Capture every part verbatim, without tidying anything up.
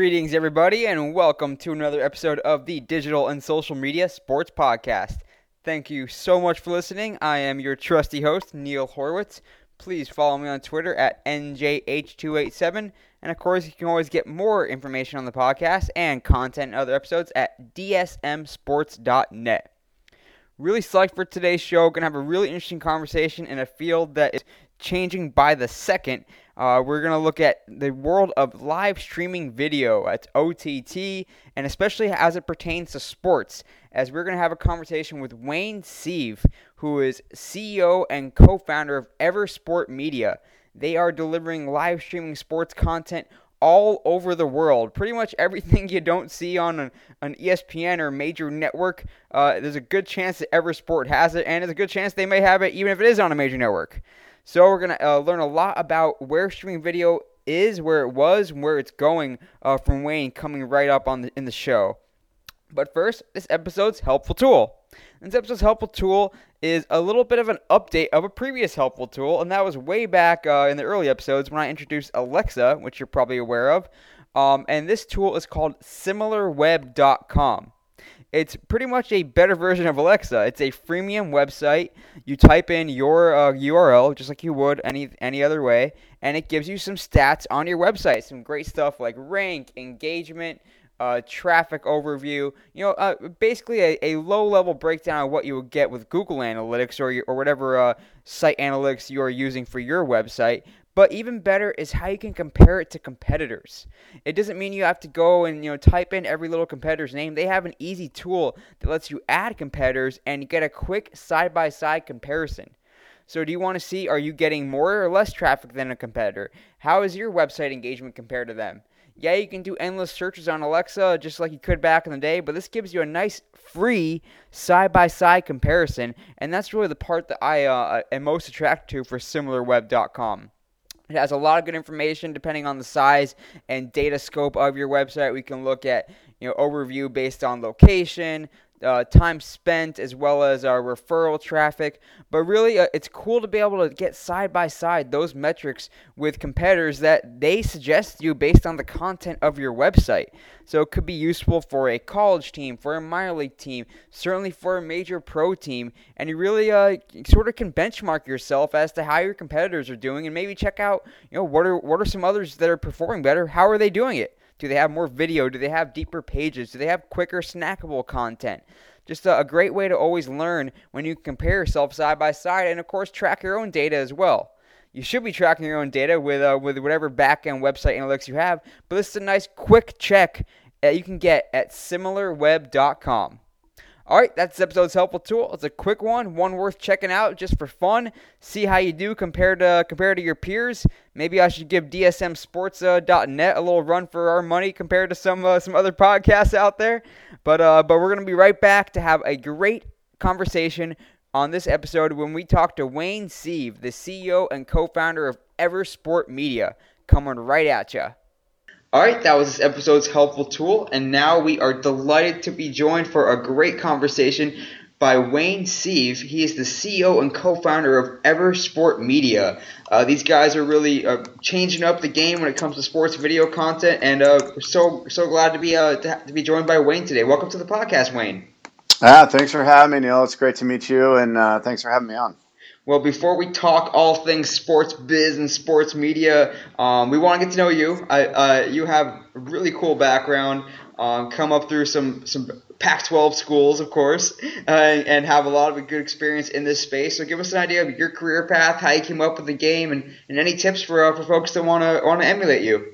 Greetings, everybody, and welcome to another episode of the Digital and Social Media Sports Podcast. Thank you so much for listening. I am your trusty host, Neil Horowitz. Please follow me on Twitter at N J H two eight seven. And, of course, you can always get more information on the podcast and content and other episodes at D S M sports dot net. Really psyched for today's show. Going to have a really interesting conversation in a field that is changing by the second. Uh, we're going to look at the world of live streaming video. That's O T T, and especially as it pertains to sports, as we're going to have a conversation with Wayne Sieve, who is C E O and co-founder of Eversport Media. They are delivering live streaming sports content all over the world. Pretty much everything you don't see on an, an E S P N or major network, uh, there's a good chance that Eversport has it, and there's a good chance they may have it even if it is on a major network. So we're going to uh, learn a lot about where streaming video is, where it was, and where it's going uh, from Wayne coming right up on the, in the show. But first, this episode's helpful tool. This episode's helpful tool is a little bit of an update of a previous helpful tool, and that was way back uh, in the early episodes when I introduced Alexa, which you're probably aware of. Um, and this tool is called Similar Web dot com. It's pretty much a better version of Alexa. It's a freemium website. You type in your uh, U R L just like you would any any other way, and it gives you some stats on your website. Some great stuff like rank, engagement, uh, traffic overview. You know, uh, basically a, a low-level breakdown of what you would get with Google Analytics or your, or whatever uh, site analytics you are using for your website. But even better is how you can compare it to competitors. It doesn't mean you have to go and you know type in every little competitor's name. They have an easy tool that lets you add competitors and get a quick side-by-side comparison. So do you want to see, are you getting more or less traffic than a competitor? How is your website engagement compared to them? Yeah, you can do endless searches on Alexa just like you could back in the day, but this gives you a nice free side-by-side comparison, and that's really the part that I uh, am most attracted to for Similar Web dot com. It has a lot of good information depending on the size and data scope of your website. We can look at, you know, overview based on location, uh, time spent, as well as our referral traffic. But really, uh, it's cool to be able to get side by side those metrics with competitors that they suggest to you based on the content of your website. So it could be useful for a college team, for a minor league team, certainly for a major pro team. And you really uh, sort of can benchmark yourself as to how your competitors are doing, and maybe check out, you know, what are what are some others that are performing better? How are they doing it? Do they have more video? Do they have deeper pages? Do they have quicker snackable content? Just a, a great way to always learn when you compare yourself side by side, and of course track your own data as well. You should be tracking your own data with uh, with whatever back-end website analytics you have, but this is a nice quick check that you can get at Similar Web dot com. All right, that's this episode's helpful tool. It's a quick one, one worth checking out just for fun. See how you do compared to compared to your peers. Maybe I should give D S M sports dot net a little run for our money compared to some uh, some other podcasts out there. But uh, but we're gonna be right back to have a great conversation on this episode when we talk to Wayne Sieve, the C E O and co-founder of Eversport Media, coming right at you. All right, that was this episode's helpful tool, and now we are delighted to be joined for a great conversation by Wayne Sieve. He is the C E O and co-founder of Eversport Media. Uh, these guys are really uh, changing up the game when it comes to sports video content, and uh, we're so so glad to be uh, to, ha- to be joined by Wayne today. Welcome to the podcast, Wayne. Ah, thanks for having me, Neil. It's great to meet you, and uh, thanks for having me on. Well, before we talk all things sports biz and sports media, um, we want to get to know you. I, uh, you have a really cool background, um, come up through some, some Pac twelve schools, of course, uh, and have a lot of good experience in this space. So give us an idea of your career path, how you came up with the game, and, and any tips for uh, for folks that want to want to emulate you.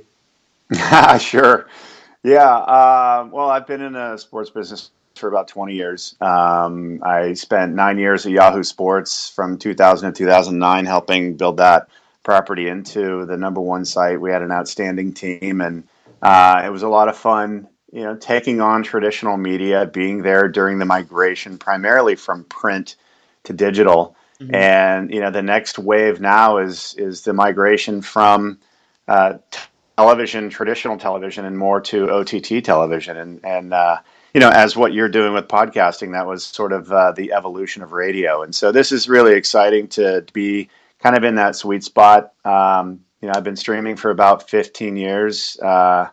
Sure. Yeah. Uh, well, I've been in a sports business for about twenty years. Um, I spent nine years at Yahoo Sports from two thousand to two thousand nine, helping build that property into the number one site. We had an outstanding team, and uh, it was a lot of fun, you know, taking on traditional media, being there during the migration, primarily from print to digital. Mm-hmm. And, you know, the next wave now is, is the migration from uh, television, traditional television, and more to O T T television. And, and, uh, you know, as what you're doing with podcasting, that was sort of uh, the evolution of radio. And so this is really exciting to be kind of in that sweet spot. Um, you know, I've been streaming for about fifteen years. Uh,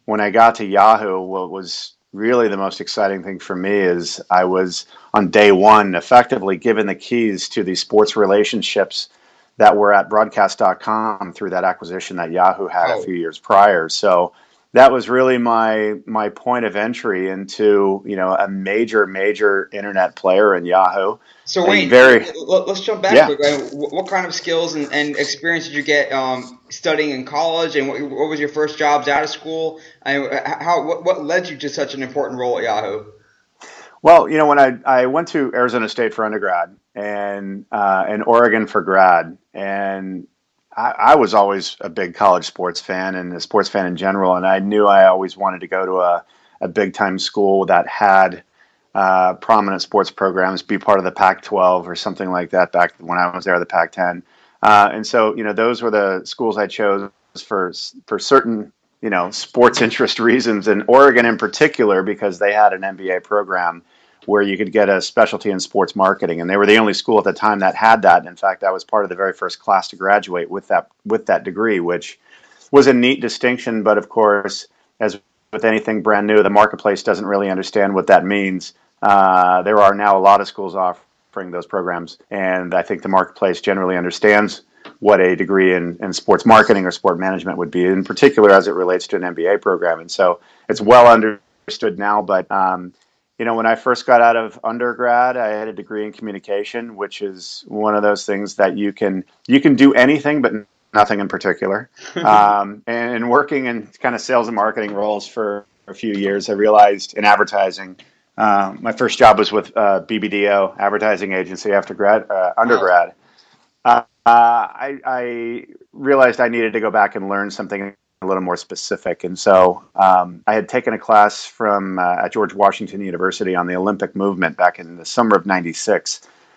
when I got to Yahoo, what was really the most exciting thing for me is I was on day one effectively given the keys to the sports relationships that were at broadcast dot com through that acquisition that Yahoo had a Oh, few years prior. So that was really my my point of entry into, you know, a major major internet player in Yahoo. so A wait, very let, us jump back yeah. quick. Like, What, what kind of skills and, and experience did you get um, studying in college, and what, what was your first jobs out of school? And how what, what led you to such an important role at Yahoo? Well, you know, when I, I went to Arizona State for undergrad and uh, and Oregon for grad, and I, I was always a big college sports fan and a sports fan in general, and I knew I always wanted to go to a, a big time school that had uh, prominent sports programs, be part of the Pac twelve or something like that back when I was there, the Pac ten. Uh, and so, you know, those were the schools I chose for for certain, you know, sports interest reasons, and Oregon in particular because they had an M B A program where you could get a specialty in sports marketing, and they were the only school at the time that had that. In fact, I was part of the very first class to graduate with that with that degree, which was a neat distinction. But of course, as with anything brand new, the marketplace doesn't really understand what that means. Uh, there are now a lot of schools offering those programs, and I think the marketplace generally understands what a degree in, in sports marketing or sport management would be, in particular as it relates to an M B A program. And so it's well understood now. But um, you know, when I first got out of undergrad, I had a degree in communication, which is one of those things that you can you can do anything, but nothing in particular. Um, and working in kind of sales and marketing roles for a few years, I realized in advertising. Um, my first job was with uh, B B D O advertising agency after grad uh, Wow. undergrad. Uh, I, I realized I needed to go back and learn something a little more specific, and so um, I had taken a class from uh, at George Washington University on the Olympic movement back in the summer of ninety-six,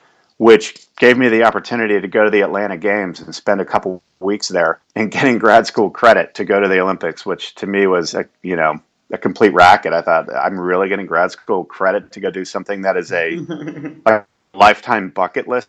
which gave me the opportunity to go to the Atlanta Games and spend a couple weeks there and getting grad school credit to go to the Olympics, which to me was a, you know, a complete racket. I thought, I'm really getting grad school credit to go do something that is a, a lifetime bucket list.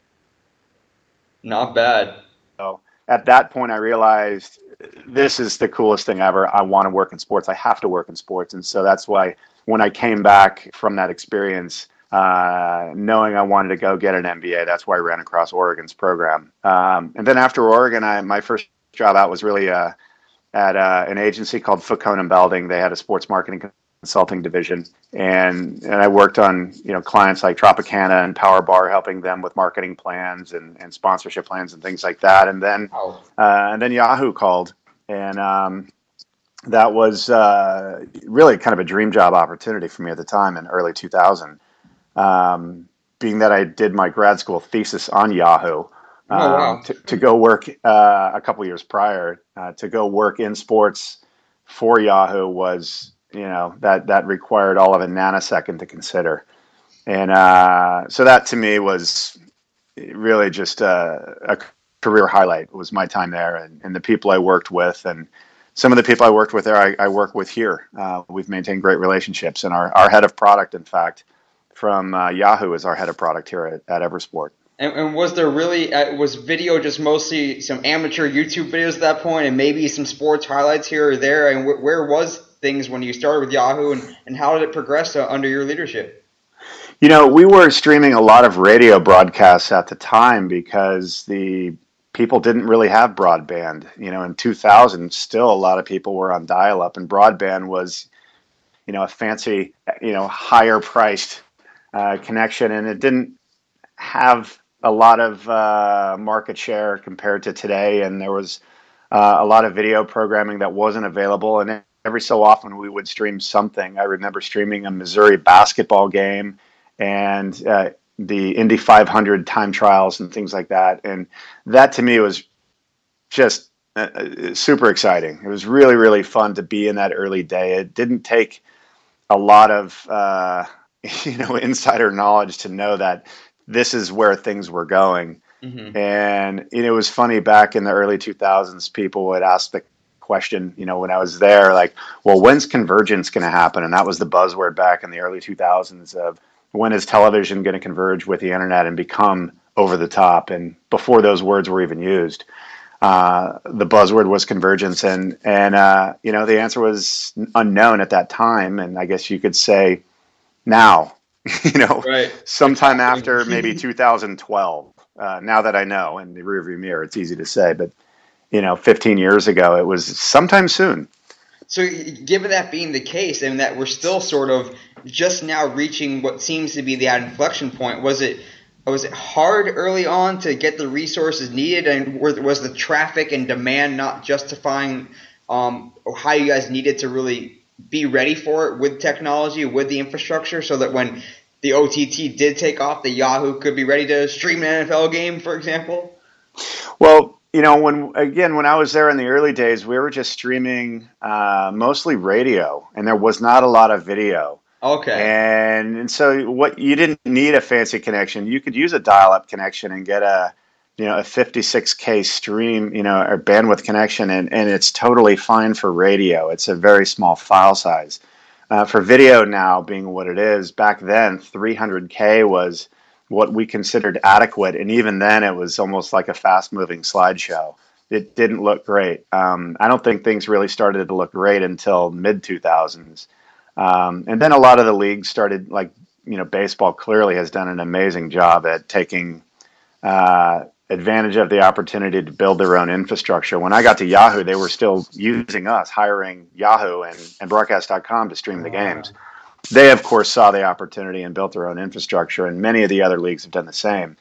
Not bad. So at that point, I realized this is the coolest thing ever. I want to work in sports. I have to work in sports. And so that's why when I came back from that experience, uh, knowing I wanted to go get an M B A, that's why I ran across Oregon's program. Um, and then after Oregon, I, my first job out was really uh, at uh, an agency called Faucon and Belding. They had a sports marketing consulting division, and and I worked on, you know, clients like Tropicana and Power Bar, helping them with marketing plans and, and sponsorship plans and things like that. And then Wow. uh, and then Yahoo called, and um, that was uh, really kind of a dream job opportunity for me at the time in early two thousand. Um, being that I did my grad school thesis on Yahoo, Oh um, wow. to, to go work uh, a couple years prior uh, to go work in sports for Yahoo was, you know, that that required all of a nanosecond to consider. And uh, so that to me was really just a, a career highlight. Was my time there, and, and the people I worked with, and some of the people I worked with there, I, I work with here. Uh, we've maintained great relationships, and our, our head of product, in fact, from uh, Yahoo is our head of product here at, at Eversport. And, and was there really uh, was video just mostly some amateur YouTube videos at that point, and maybe some sports highlights here or there? And wh- where was things when you started with Yahoo, and, and how did it progress uh, under your leadership? You know, we were streaming a lot of radio broadcasts at the time because the people didn't really have broadband. You know, in two thousand, still a lot of people were on dial-up, and broadband was, you know, a fancy, you know, higher priced uh, connection, and it didn't have a lot of uh, market share compared to today. And there was uh, a lot of video programming that wasn't available, and every so often we would stream something. I remember streaming a Missouri basketball game and uh, the Indy five hundred time trials and things like that. And that to me was just uh, super exciting. It was really, really fun to be in that early day. It didn't take a lot of, uh, you know, insider knowledge to know that this is where things were going. Mm-hmm. And you know, it was funny back in the early two thousands, people would ask the question, you know, when I was there, like, well, when's convergence going to happen? And that was the buzzword back in the early two thousands of when is television going to converge with the internet and become over the top? And before those words were even used. uh, the buzzword was convergence, and and uh, you know the answer was unknown at that time, and I guess you could say now, you know, Right. It's sometime after maybe happening. two thousand twelve. Uh, now that I know in the rearview mirror, it's easy to say, but you know, fifteen years ago, it was sometime soon. So, given that being the case, and that we're still sort of just now reaching what seems to be that inflection point, was it was it hard early on to get the resources needed, and was the traffic and demand not justifying um, how you guys needed to really be ready for it with technology, with the infrastructure, so that when the O T T did take off, the Yahoo could be ready to stream an N F L game, for example? Well, you know, when again, when I was there in the early days, we were just streaming uh, mostly radio, and there was not a lot of video. Okay. And and so what you didn't need a fancy connection. You could use a dial-up connection and get a you know a fifty-six K stream, you know, or bandwidth connection, and, and it's totally fine for radio. It's a very small file size. Uh, for video now being what it is, back then three hundred K was what we considered adequate, and even then it was almost like a fast-moving slideshow. It didn't look great. Um, I don't think things really started to look great until mid two thousands. Um, and then a lot of the leagues started, like, you know, baseball clearly has done an amazing job at taking uh, advantage of the opportunity to build their own infrastructure. When I got to Yahoo, they were still using us, hiring Yahoo and, and broadcast dot com to stream the games. They, of course, saw the opportunity and built their own infrastructure, and many of the other leagues have done the same.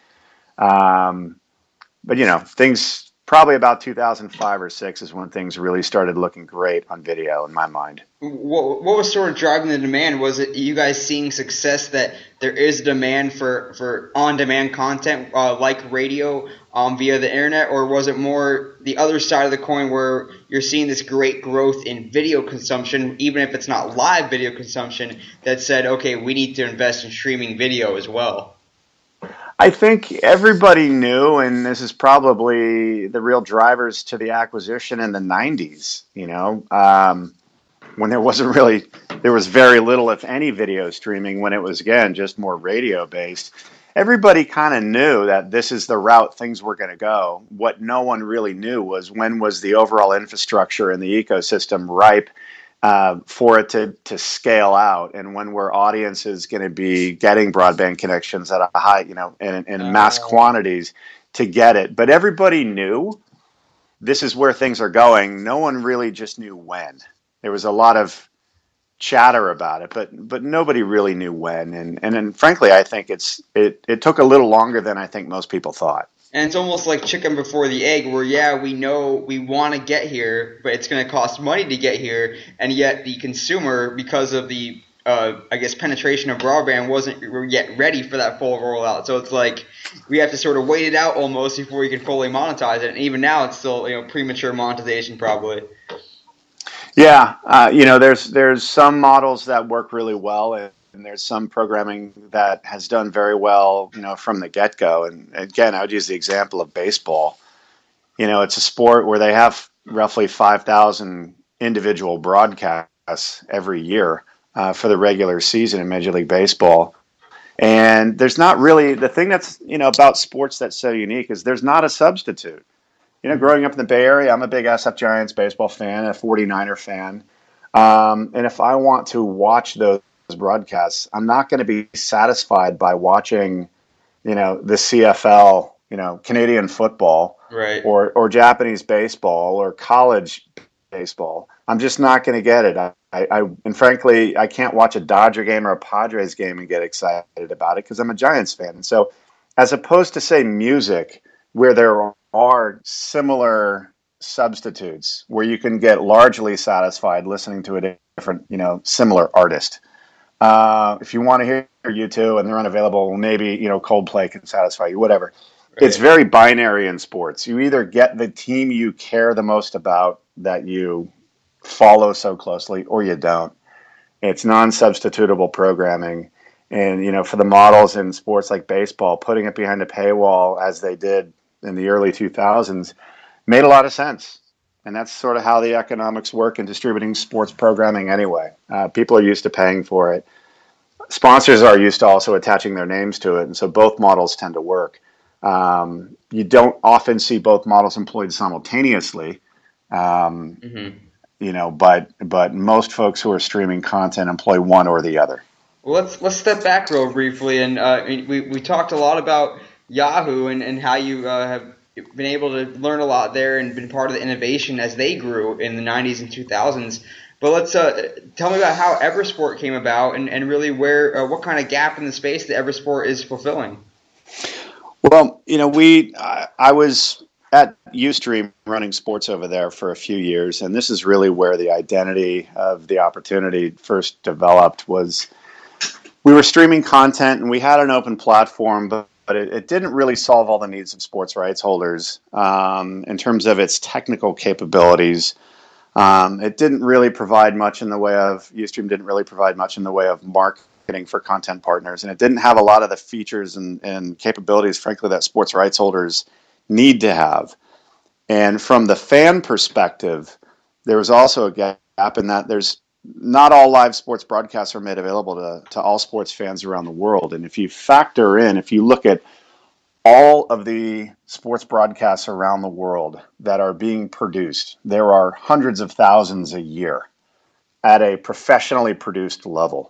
Um, but, you know, things probably about two thousand five or six is when things really started looking great on video in my mind. What, what was sort of driving the demand? Was it you guys seeing success that there is demand for, for on-demand content uh, like radio um, via the internet, or was it more the other side of the coin where you're seeing this great growth in video consumption, even if it's not live video consumption, that said, okay, we need to invest in streaming video as well? I think everybody knew, and this is probably the real drivers to the acquisition in the nineties, you know, um, when there wasn't really, there was very little, if any, video streaming, when it was, again, just more radio based. Everybody kind of knew that this is the route things were going to go. What no one really knew was when was the overall infrastructure and the ecosystem ripe uh, for it to, to scale out, and when were audiences going to be getting broadband connections at a high, you know, in, in mass quantities to get it. But everybody knew this is where things are going. No one really just knew when. There was a lot of chatter about it, but but nobody really knew when. And and, and frankly, I think it's it, it took a little longer than I think most people thought. And it's almost like chicken before the egg, where, yeah, we know we want to get here, but it's going to cost money to get here, and yet the consumer, because of the, uh, I guess, penetration of broadband, wasn't yet ready for that full rollout. So it's like we have to sort of wait it out almost before we can fully monetize it. And even now, it's still, you know, premature monetization probably. Yeah, uh, you know, there's there's some models that work really well, and, and there's some programming that has done very well, you know, from the get-go. And again, I would use the example of baseball. You know, it's a sport where they have roughly five thousand individual broadcasts every year uh, for the regular season in Major League Baseball. And there's not really, the thing that's, you know, about sports that's so unique is there's not a substitute. You know, growing up in the Bay Area, I'm a big S F Giants baseball fan, a forty-niner fan. Um, and if I want to watch those broadcasts, I'm not going to be satisfied by watching, you know, the C F L, you know, Canadian football, right, or, or Japanese baseball or college baseball. I'm just not going to get it. I, I, and frankly, I can't watch a Dodger game or a Padres game and get excited about it because I'm a Giants fan. And so as opposed to, say, music, where there are similar substitutes where you can get largely satisfied listening to a different, you know, similar artist. Uh, if you want to hear U two and they're unavailable, maybe, you know, Coldplay can satisfy you, whatever. Right. It's very binary in sports. You either get the team you care the most about that you follow so closely, or you don't. It's non-substitutable programming. And, you know, for the models in sports like baseball, putting it behind a paywall as they did in the early two thousands made a lot of sense. And that's sort of how the economics work in distributing sports programming anyway. Uh, people are used to paying for it. Sponsors are used to also attaching their names to it. And so both models tend to work. Um, you don't often see both models employed simultaneously. Um, Mm-hmm. you know, but but most folks who are streaming content employ one or the other. Well, let's let's step back real briefly, and uh, we we talked a lot about Yahoo and, and how you uh, have been able to learn a lot there and been part of the innovation as they grew in the nineties and two thousands. But let's uh, tell me about how Eversport came about and, and really where uh, what kind of gap in the space that Eversport is fulfilling. Well, you know, we I, I was at Ustream running sports over there for a few years, and this is really where the identity of the opportunity first developed. Was we were streaming content and we had an open platform, but, but it, it didn't really solve all the needs of sports rights holders um, in terms of its technical capabilities. Um, it didn't really provide much in the way of Ustream didn't really provide much in the way of marketing for content partners, and it didn't have a lot of the features and, and capabilities, frankly, that sports rights holders need to have. And from the fan perspective, there was also a gap in that there's not all live sports broadcasts are made available to, to all sports fans around the world. And if you factor in, if you look at all of the sports broadcasts around the world that are being produced, there are hundreds of thousands a year at a professionally produced level.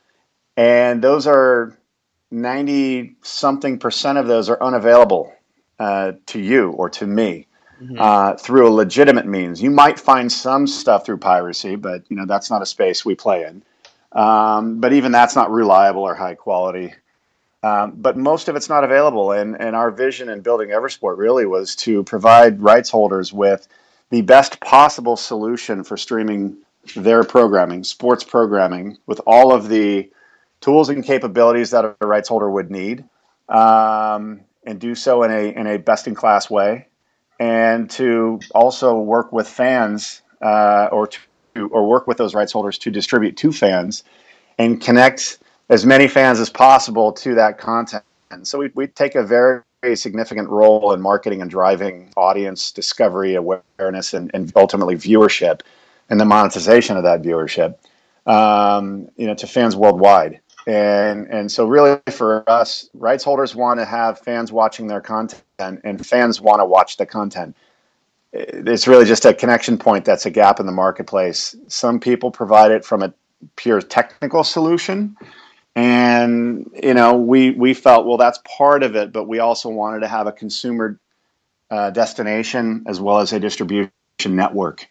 And those are ninety something percent of those are unavailable uh, to you or to me. Mm-hmm. Uh, through a legitimate means. You might find some stuff through piracy, but you know that's not a space we play in. Um, but even that's not reliable or high quality. Um, but most of it's not available, and, and our vision in building Eversport really was to provide rights holders with the best possible solution for streaming their programming, sports programming, with all of the tools and capabilities that a rights holder would need, um, and do so in a in a best-in-class way. And to also work with fans uh, or to or work with those rights holders to distribute to fans and connect as many fans as possible to that content. And so we we take a very, very significant role in marketing and driving audience discovery, awareness, and, and ultimately viewership, and the monetization of that viewership, um, you know, to fans worldwide. And and so really for us, rights holders want to have fans watching their content, and fans want to watch the content. It's really just a connection point that's a gap in the marketplace. Some people provide it from a pure technical solution, and you know we we felt, well, that's part of it, but we also wanted to have a consumer uh, destination as well as a distribution network,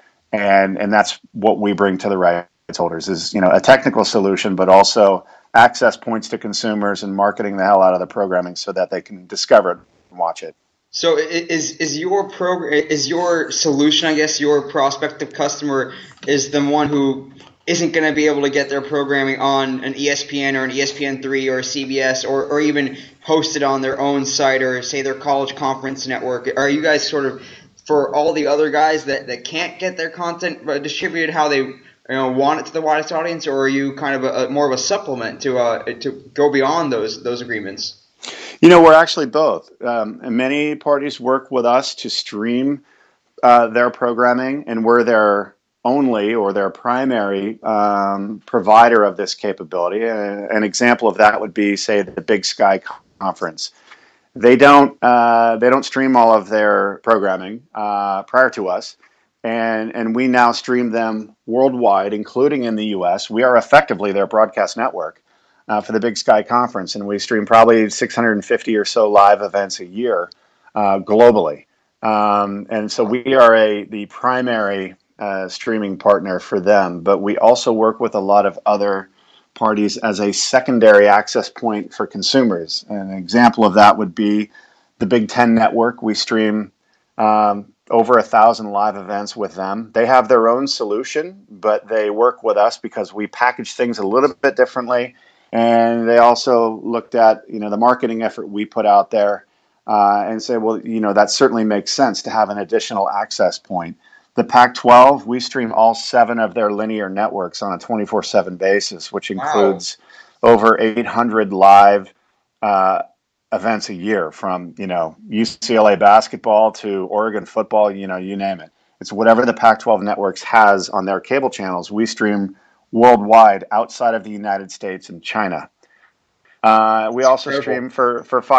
and and that's what we bring to the rights holders is you know a technical solution, but also access points to consumers and marketing the hell out of the programming so that they can discover it and watch it. So is is your program is your solution, I guess, your prospective customer is the one who isn't going to be able to get their programming on an E S P N or an E S P N three or a C B S or, or even host it on their own site or say their college conference network? Are you guys sort of for all the other guys that, that can't get their content distributed how they you know want it to the widest audience, or are you kind of a, a more of a supplement to uh to go beyond those those agreements? You know, we're actually both. Um, and many parties work with us to stream uh, their programming, and we're their only or their primary um, provider of this capability. Uh, an example of that would be, say, the Big Sky Conference. They don't uh, they don't stream all of their programming uh, prior to us, and and we now stream them worldwide, including in the U S. We are effectively their broadcast network. Uh, for the Big Sky Conference, and we stream probably six hundred fifty or so live events a year uh, globally. Um, and so we are a the primary uh, streaming partner for them, but we also work with a lot of other parties as a secondary access point for consumers. An example of that would be the Big Ten Network. We stream um, over a thousand live events with them. They have their own solution, but they work with us because we package things a little bit differently. And they also looked at, you know, the marketing effort we put out there uh, and say, well, you know, that certainly makes sense to have an additional access point. The Pac twelve, we stream all seven of their linear networks on a twenty-four seven basis, which includes wow. over eight hundred live uh, events a year from, you know, U C L A basketball to Oregon football, you know, you name it. It's whatever the Pac twelve networks has on their cable channels, we stream worldwide outside of the United States and China. Uh, we also stream for, for Fox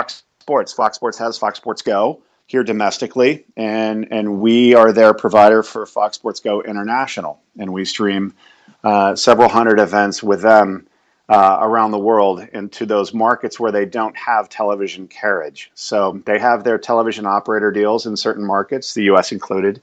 Sports. Fox Sports has Fox Sports Go here domestically, and and we are their provider for Fox Sports Go International, and we stream uh, several hundred events with them uh, around the world into those markets where they don't have television carriage. So they have their television operator deals in certain markets, the U S included,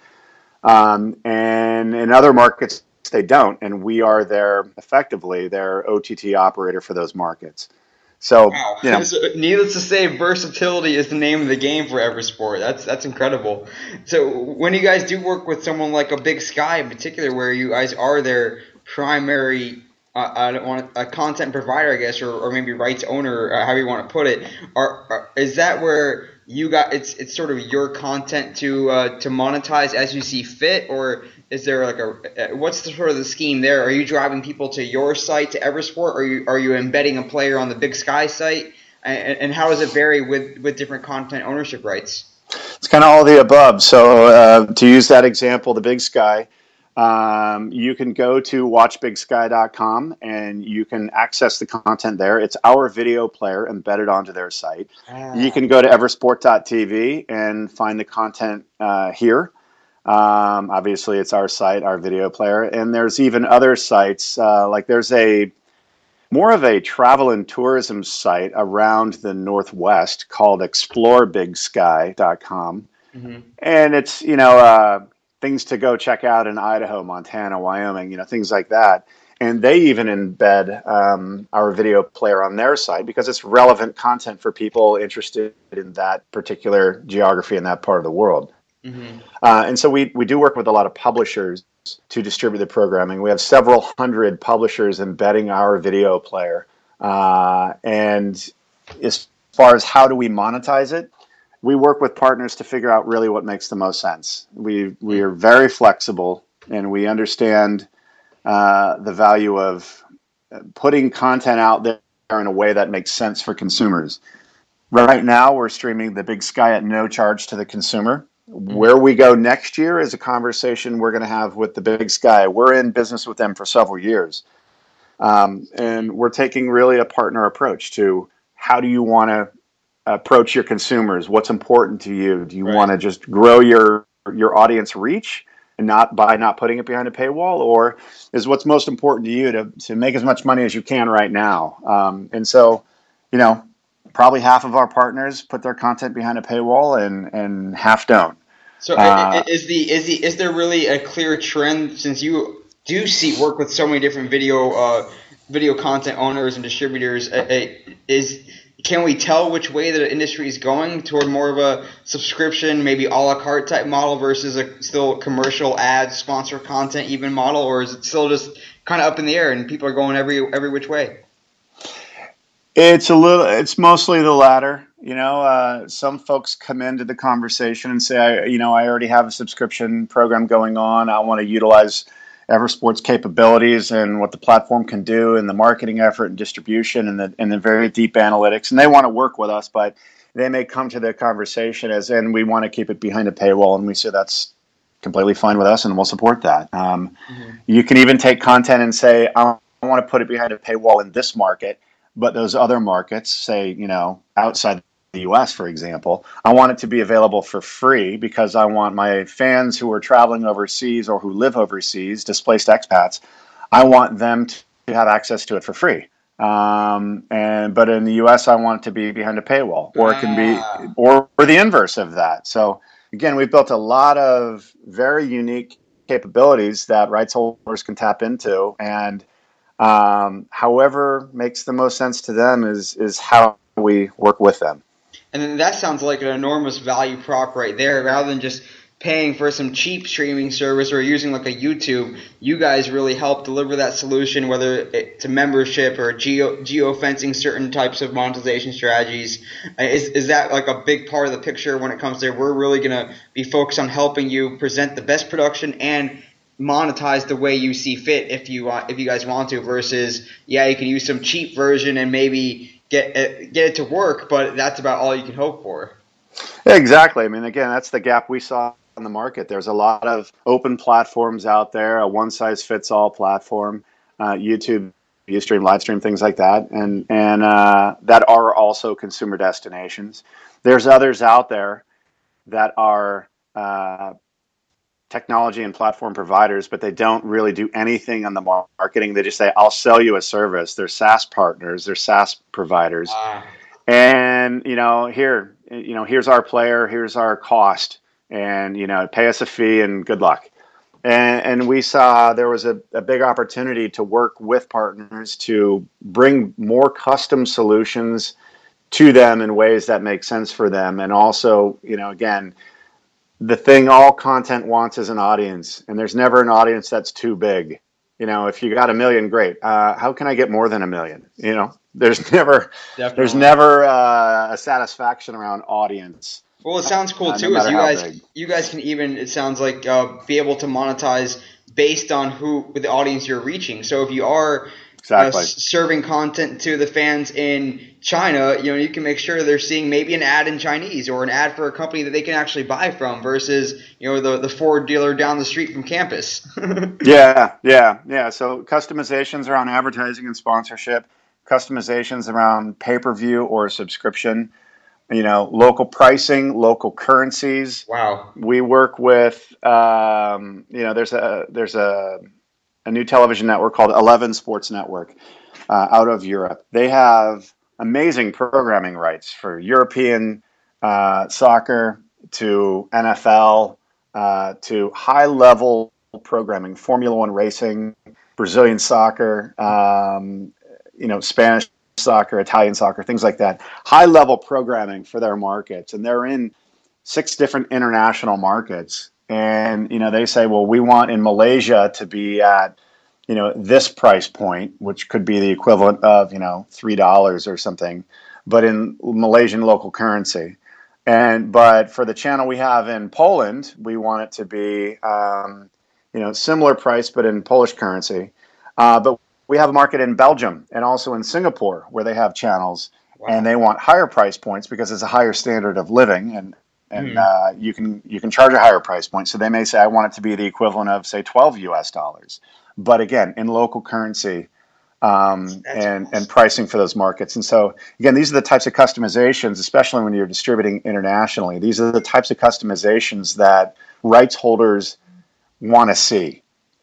um, and in other markets they don't, and we are their effectively their O T T operator for those markets. So, Wow. you know, So, needless to say, versatility is the name of the game for Eversport. That's that's incredible. So when you guys do work with someone like a Big Sky in particular, where you guys are their primary, uh, I don't want a content provider, I guess, or, or maybe rights owner, uh, however you want to put it, are, are is that where you got it's it's sort of your content to uh, to monetize as you see fit, or is there like a what's the sort of the scheme there? Are you driving people to your site to Eversport, or are you are you embedding a player on the Big Sky site? And, and how does it vary with, with different content ownership rights? It's kind of all the above. So uh, to use that example, the Big Sky, um, you can go to watch big sky dot com and you can access the content there. It's our video player embedded onto their site. Ah. You can go to eversport dot t v and find the content uh, here. Um, obviously, it's our site, our video player. And there's even other sites, uh, like there's a more of a travel and tourism site around the Northwest called explore big sky dot com. Mm-hmm. And it's, you know, uh, things to go check out in Idaho, Montana, Wyoming, you know, things like that. And they even embed um, our video player on their site because it's relevant content for people interested in that particular geography in that part of the world. Mm-hmm. Uh, and so we, we do work with a lot of publishers to distribute the programming. We have several hundred publishers embedding our video player. Uh, and as far as how do we monetize it, we work with partners to figure out really what makes the most sense. We we are very flexible, and we understand uh, the value of putting content out there in a way that makes sense for consumers. Right now, we're streaming the Big Sky at no charge to the consumer. Where we go next year is a conversation we're going to have with the Big Sky. We're in business with them for several years. Um, and we're taking really a partner approach to how do you want to approach your consumers? What's important to you? Do you Right. want to just grow your your audience reach and not by not putting it behind a paywall? Or is what's most important to you to, to make as much money as you can right now? Um, and so, you know, probably half of our partners put their content behind a paywall and, and half don't. So Uh, is the is the is there really a clear trend, since you do see work with so many different video uh, video content owners and distributors? Uh, uh, is can we tell which way the industry is going toward more of a subscription, maybe a la carte type model versus a still commercial ad sponsor content even model, or is it still just kind of up in the air and people are going every every which way? It's a little. It's mostly the latter. You know, uh, some folks come into the conversation and say, I, you know, I already have a subscription program going on. I want to utilize Eversport's capabilities and what the platform can do, and the marketing effort and distribution, and the and the very deep analytics. And they want to work with us, but they may come to the conversation as, and we want to keep it behind a paywall, and we say that's completely fine with us, and we'll support that. Um, Mm-hmm. You can even take content and say, I want to put it behind a paywall in this market. But those other markets, say, you know, outside the U S, for example, I want it to be available for free because I want my fans who are traveling overseas or who live overseas, displaced expats, I want them to have access to it for free. Um, and but in the U S, I want it to be behind a paywall, or it can be, Ah. or, or the inverse of that. So again, we've built a lot of very unique capabilities that rights holders can tap into, and Um, however makes the most sense to them is is how we work with them. And then that sounds like an enormous value prop right there. Rather than just paying for some cheap streaming service or using like a YouTube, you guys really help deliver that solution, whether it's a membership or geo geo-fencing certain types of monetization strategies. Is is that like a big part of the picture when it comes to, we're really going to be focused on helping you present the best production and monetize the way you see fit if you want, if you guys want to, versus, yeah, you can use some cheap version and maybe get it, get it to work, but that's about all you can hope for. Exactly. I mean, again, that's the gap we saw in the market. There's a lot of open platforms out there, a one-size-fits-all platform. Uh, YouTube Ustream, Livestream, things like that, and and uh, that are also consumer destinations. There's others out there that are uh, technology and platform providers, but they don't really do anything on the marketing. They just say, "I'll sell you a service." They're SaaS partners, they're SaaS providers, Ah, and you know, here, you know, here's our player, here's our cost, and you know, pay us a fee and good luck. And, and we saw there was a, a big opportunity to work with partners to bring more custom solutions to them in ways that make sense for them. And also, you know, again, the thing all content wants is an audience, and there's never an audience that's too big. You know, if you got a million, great. Uh, how can I get more than a million? You know, there's never, there's definitely. never uh, a satisfaction around audience, Well, it sounds cool uh, no too. Is matter you how guys big. you guys can even, it sounds like, uh, be able to monetize based on who the audience you're reaching. So if you are uh, Exactly. serving content to the fans in China, you know, you can make sure they're seeing maybe an ad in Chinese or an ad for a company that they can actually buy from versus, you know, the the Ford dealer down the street from campus. Yeah, yeah, yeah. So customizations around advertising and sponsorship, customizations around pay-per-view or subscription, you know, local pricing, local currencies. Wow. We work with, um, you know, there's a there's a a new television network called Eleven Sports Network uh, out of Europe. They have amazing programming rights for European uh, soccer to N F L uh, to high level programming, Formula One racing, Brazilian soccer, um, you know, Spanish soccer, Italian soccer, things like that. High level programming for their markets, and they're in six different international markets. And you know, they say, well, we want in Malaysia to be at, you know, this price point, which could be the equivalent of, you know, three dollars or something, but in Malaysian local currency. And but for the channel we have in Poland, we want it to be, um, you know, similar price but in Polish currency. Uh, but we have a market in Belgium and also in Singapore where they have channels, and Wow. they want higher price points because it's a higher standard of living, and and Mhm. uh, you can you can charge a higher price point. So they may say, I want it to be the equivalent of say twelve U S dollars, but again in local currency, um, That's and and awesome. pricing for those markets. And so again, these are the types of customizations, especially when you're distributing internationally. These are the types of customizations that rights holders want to see.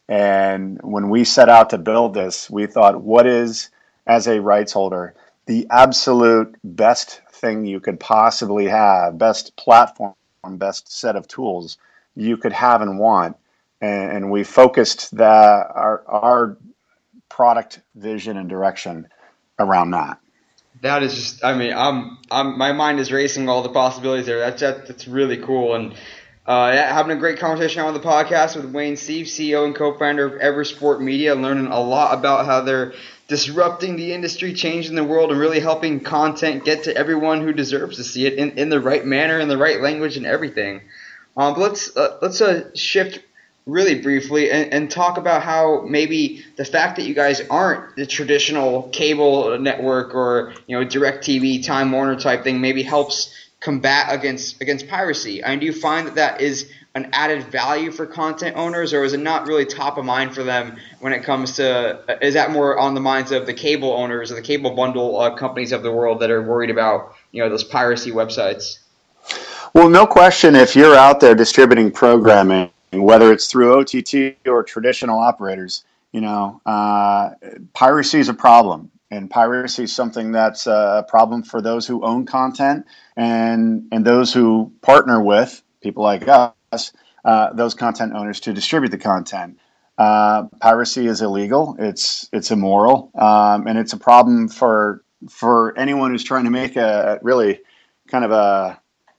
And when we set out to build this, we thought, what is, as a rights holder, the absolute best thing you could possibly have, best platform, best set of tools you could have and want. And, and we focused the, our, our product vision and direction around that. That is just, I mean, I'm, I'm, my mind is racing all the possibilities there. That's, that, that's really cool. And, uh, yeah, having a great conversation on the podcast with Wayne Steve, C E O and co-founder of Eversport Media, learning a lot about how they're disrupting the industry, changing the world, and really helping content get to everyone who deserves to see it in, in the right manner, in the right language, and everything. Um, but let's uh, let's uh, shift really briefly and, and talk about how maybe the fact that you guys aren't the traditional cable network or, you know, DirecTV, Time Warner type thing maybe helps combat against against piracy. I mean, do you find that that is an added value for content owners, or is it not really top of mind for them when it comes to, is that more on the minds of the cable owners or the cable bundle uh, companies of the world that are worried about, you know, those piracy websites? Well, no question, if you're out there distributing programming, whether it's through O T T or traditional operators, you know, uh, piracy is a problem. And piracy is something that's a problem for those who own content and, and those who partner with people like us, uh, those content owners, to distribute the content. Uh, piracy is illegal. It's it's immoral, um, and it's a problem for for anyone who's trying to make a really kind of a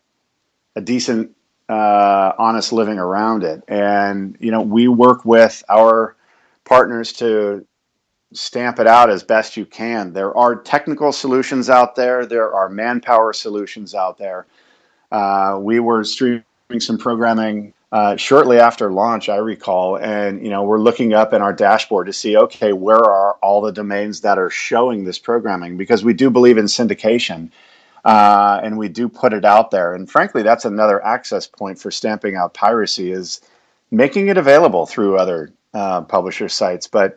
a decent, uh, honest living around it. And, you know, we work with our partners to stamp it out as best you can. There are technical solutions out there. There are manpower solutions out there. Uh, we were streaming some programming uh, shortly after launch, I recall, and you know we're looking up in our dashboard to see, okay, where are all the domains that are showing this programming? Because we do believe in syndication. Uh, and we do put it out there. And frankly, that's another access point for stamping out piracy, is making it available through other uh, publisher sites. But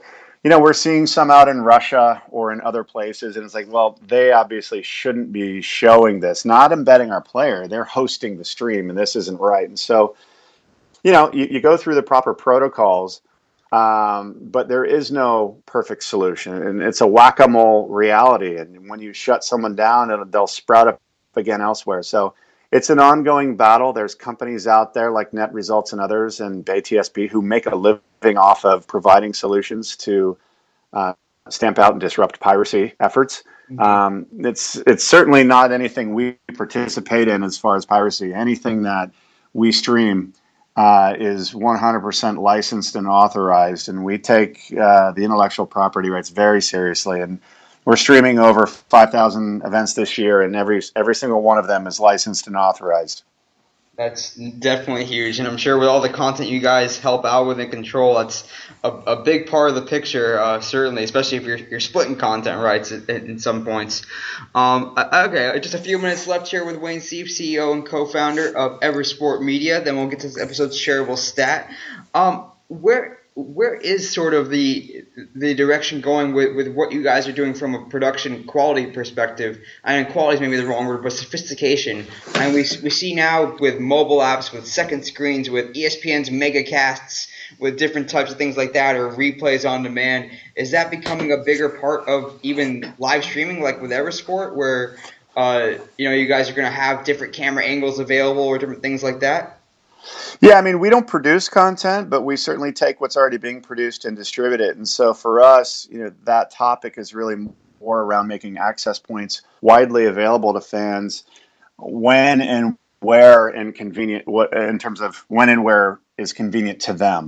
you know, we're seeing some out in Russia or in other places, and it's like, well, they obviously shouldn't be showing this, not embedding our player. They're hosting the stream, and this isn't right. And so, you know, you, you go through the proper protocols, um, but there is no perfect solution, and it's a whack-a-mole reality. And when you shut someone down, it'll, they'll sprout up again elsewhere. So it's an ongoing battle. There's companies out there like Net Results and others, and Bay T S P, who make a living off of providing solutions to uh, stamp out and disrupt piracy efforts. Mm-hmm. Um, it's it's certainly not anything we participate in as far as piracy. Anything that we stream uh, is one hundred percent licensed and authorized, and we take uh, the intellectual property rights very seriously. And we're streaming over five thousand events this year, and every every single one of them is licensed and authorized. That's definitely huge, and I'm sure with all the content you guys help out with and control, that's a, a big part of the picture, uh, certainly, especially if you're you're splitting content rights at, at, at some points. Um, okay, just a few minutes left here with Wayne Seif, C E O and co-founder of Eversport Media. Then we'll get to this episode's shareable stat. Um, where where is sort of the the direction going with, with what you guys are doing from a production quality perspective? And quality is maybe the wrong word, but sophistication. And we we see now with mobile apps, with second screens, with E S P N's mega casts, with different types of things like that, or replays on demand. Is that becoming a bigger part of even live streaming, like with Eversport, where uh, you know you guys are going to have different camera angles available or different things like that? Yeah, I mean, we don't produce content, but we certainly take what's already being produced and distribute it. And so for us, you know, that topic is really more around making access points widely available to fans when and where and convenient, in terms of when and where is convenient to them.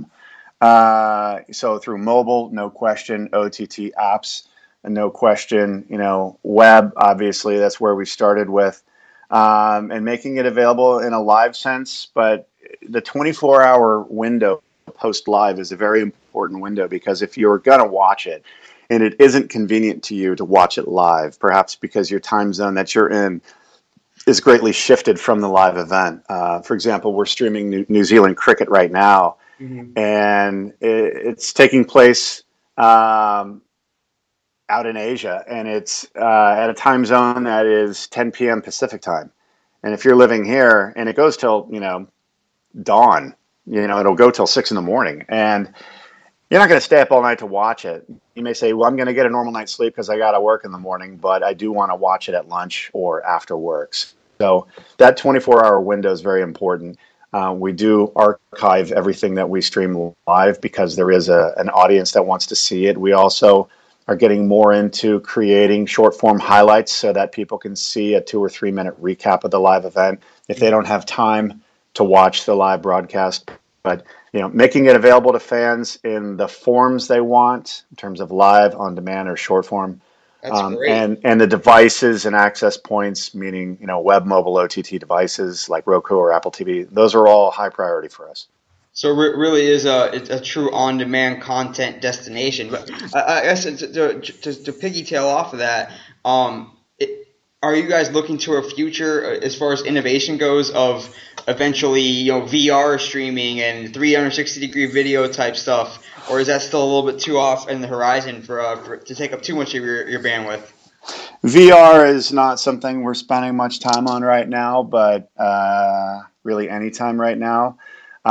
Uh, so through mobile, no question, O T T apps, no question, you know, web, obviously, that's where we started with, um, and making it available in a live sense, but the twenty-four hour window post live is a very important window, because if you're going to watch it and it isn't convenient to you to watch it live, perhaps because your time zone that you're in is greatly shifted from the live event. Uh, for example, we're streaming New, New Zealand cricket right now, mm-hmm. and it, it's taking place um, out in Asia, and it's uh, at a time zone that is ten p.m. Pacific time. And if you're living here, and it goes till, you know, dawn, you know, it'll go till six in the morning, and you're not going to stay up all night to watch it. You may say, well, I'm going to get a normal night's sleep because I got to work in the morning, but I do want to watch it at lunch or after work. So that twenty-four hour window is very important. Uh, we do archive everything that we stream live because there is a, an audience that wants to see it. We also are getting more into creating short form highlights so that people can see a two or three minute recap of the live event if they don't have time to watch the live broadcast. But, you know, making it available to fans in the forms they want in terms of live, on demand, or short form. That's um, great. And, and the devices and access points, meaning, you know, web, mobile, O T T devices like Roku or Apple T V, those are all high priority for us. So it really is a, it's a true on-demand content destination. But I, I guess to, to, to, to piggytail off of that, um, it, are you guys looking to a future as far as innovation goes of eventually, you know, V R streaming and three sixty degree video type stuff, or is that still a little bit too off in the horizon for, uh, for to take up too much of your, your bandwidth? V R is not something we're spending much time on right now, but uh, really any time right now.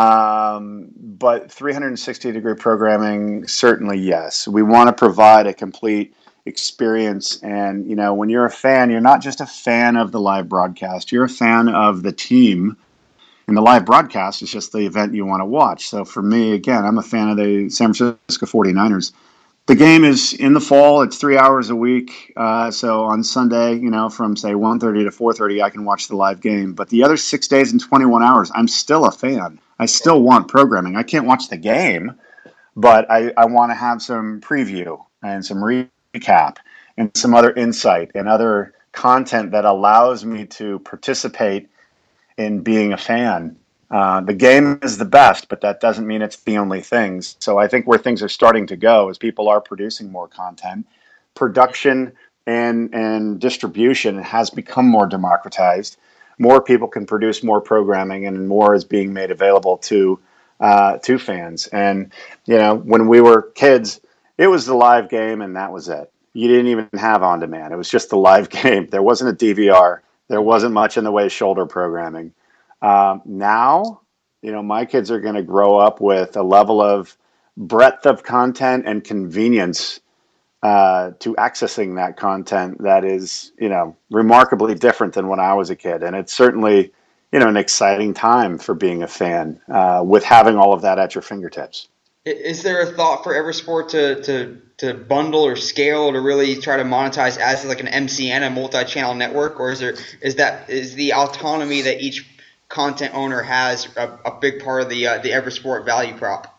Um, but three sixty degree programming, certainly yes. We want to provide a complete experience. And, you know, when you're a fan, you're not just a fan of the live broadcast, you're a fan of the team. And the live broadcast is just the event you want to watch. So for me, again, I'm a fan of the San Francisco forty-niners. The game is in the fall. It's three hours a week. Uh, so on Sunday, you know, from, say, one thirty to four thirty, I can watch the live game. But the other six days and twenty-one hours, I'm still a fan. I still want programming. I can't watch the game, but I, I want to have some preview and some recap and some other insight and other content that allows me to participate in being a fan. Uh, the game is the best, but that doesn't mean it's the only thing. So I think where things are starting to go is people are producing more content. Production and and distribution has become more democratized. More people can produce more programming, and more is being made available to uh, to fans. And, you know, when we were kids, it was the live game, and that was it. You didn't even have on demand. It was just the live game. There wasn't a D V R. There wasn't much in the way of shoulder programming. Um, now, you know, my kids are going to grow up with a level of breadth of content and convenience uh, to accessing that content that is, you know, remarkably different than when I was a kid. And it's certainly, you know, an exciting time for being a fan uh, with having all of that at your fingertips. Is there a thought for Eversport to, to, to bundle or scale to really try to monetize as like an M C N, a multi-channel network, or is there is that is the autonomy that each content owner has a, a big part of the uh, the Eversport value prop?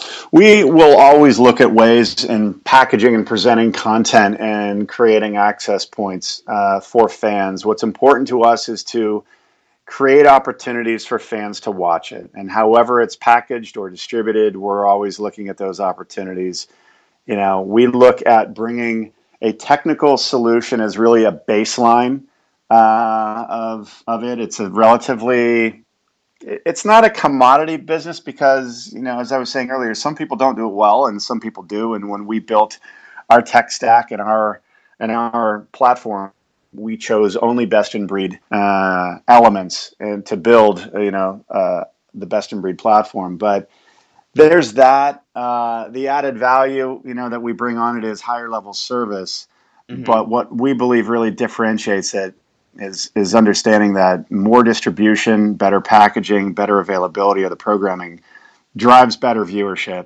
We will always look at ways in packaging and presenting content and creating access points uh, for fans. What's important to us is to create opportunities for fans to watch it. And however it's packaged or distributed, we're always looking at those opportunities. You know, we look at bringing a technical solution as really a baseline uh, of, of it. It's a relatively, it's not a commodity business because, you know, as I was saying earlier, some people don't do it well and some people do. And when we built our tech stack and our, and our platform, we chose only best in breed uh, elements and to build, you know, uh, the best in breed platform. But there's that. Uh, the added value, you know, that we bring on it is higher level service. Mm-hmm. But what we believe really differentiates it is is understanding that more distribution, better packaging, better availability of the programming drives better viewership.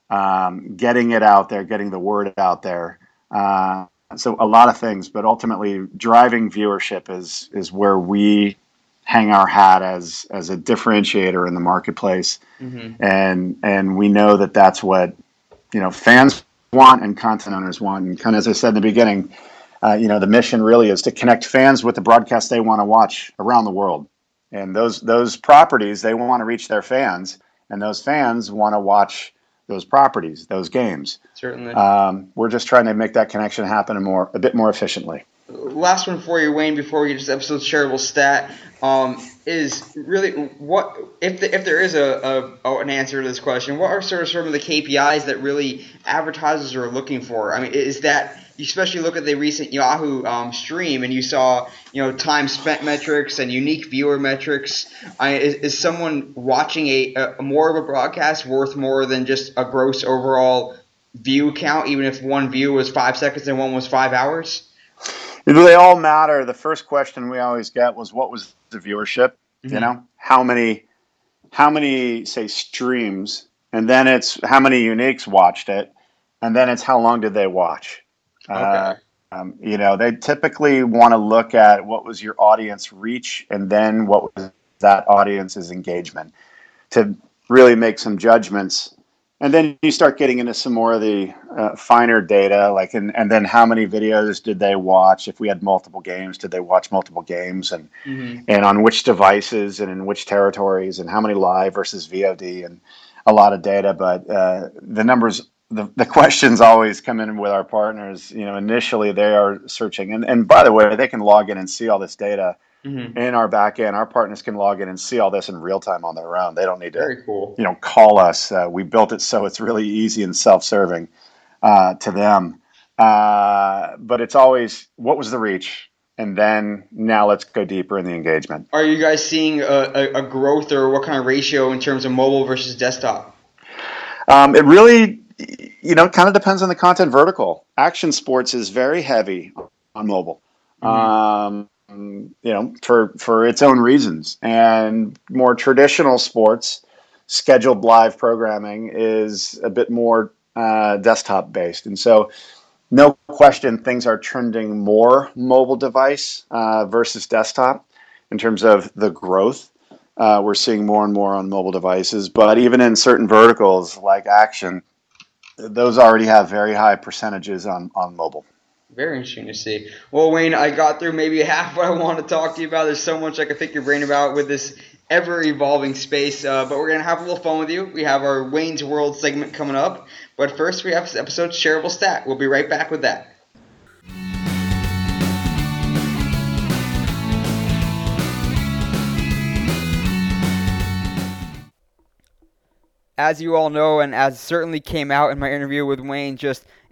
Um, getting it out there, getting the word out there. Uh, So a lot of things, but ultimately driving viewership is is where we hang our hat as as a differentiator in the marketplace, mm-hmm. and and we know that that's what, you know, fans want and content owners want. And kind of as I said in the beginning, uh, you know, the mission really is to connect fans with the broadcast they want to watch around the world, and those those properties they want to reach their fans, and those fans want to watch those properties, those games. Certainly. Um, we're just trying to make that connection happen more, a bit more efficiently. Last one for you, Wayne, before we get to this episode's shareable stat, um, is really what if the, if there is a, a an answer to this question, what are sort of some of the K P Is that really advertisers are looking for? I mean, is that you especially look at the recent Yahoo um, stream and you saw, you know, time spent metrics and unique viewer metrics. I, is, is someone watching a, a more of a broadcast worth more than just a gross overall view count, even if one view was five seconds and one was five hours? They all matter. The first question we always get was, what was the viewership? Mm-hmm. You know, how many, how many say streams, and then it's how many uniques watched it, and then it's how long did they watch? Okay. Uh, um, you know, they typically want to look at what was your audience reach, and then what was that audience's engagement to really make some judgments. And then you start getting into some more of the uh, finer data, like, and, and then how many videos did they watch? If we had multiple games, did they watch multiple games? And mm-hmm. and on which devices and in which territories, and how many live versus V O D, and a lot of data. But uh, the numbers, the, the questions always come in with our partners. You know, initially they are searching. And, and by the way, they can log in and see all this data. Mm-hmm. In our back end, our partners can log in and see all this in real time on their own. They don't need to, Very cool. you know, call us. Uh, we built it so it's really easy and self-serving uh, to them. Uh, but it's always, what was the reach? And then now let's go deeper in the engagement. Are you guys seeing a, a, a growth, or what kind of ratio in terms of mobile versus desktop? Um, it really, you know, kind of depends on the content vertical. Action sports is very heavy on mobile. Mm-hmm. Um, you know, for, for its own reasons. And more traditional sports, scheduled live programming is a bit more uh, desktop based. And so no question, things are trending more mobile device uh, versus desktop in terms of the growth. Uh, we're seeing more and more on mobile devices, but even in certain verticals like action, those already have very high percentages on, on mobile. Very interesting to see. Well, Wayne, I got through maybe half what I want to talk to you about. There's so much I could pick your brain about with this ever-evolving space, uh, but we're going to have a little fun with you. We have our Wayne's World segment coming up, but first we have this episode's shareable stat. We'll be right back with that. As you all know, and as certainly came out in my interview with Wayne just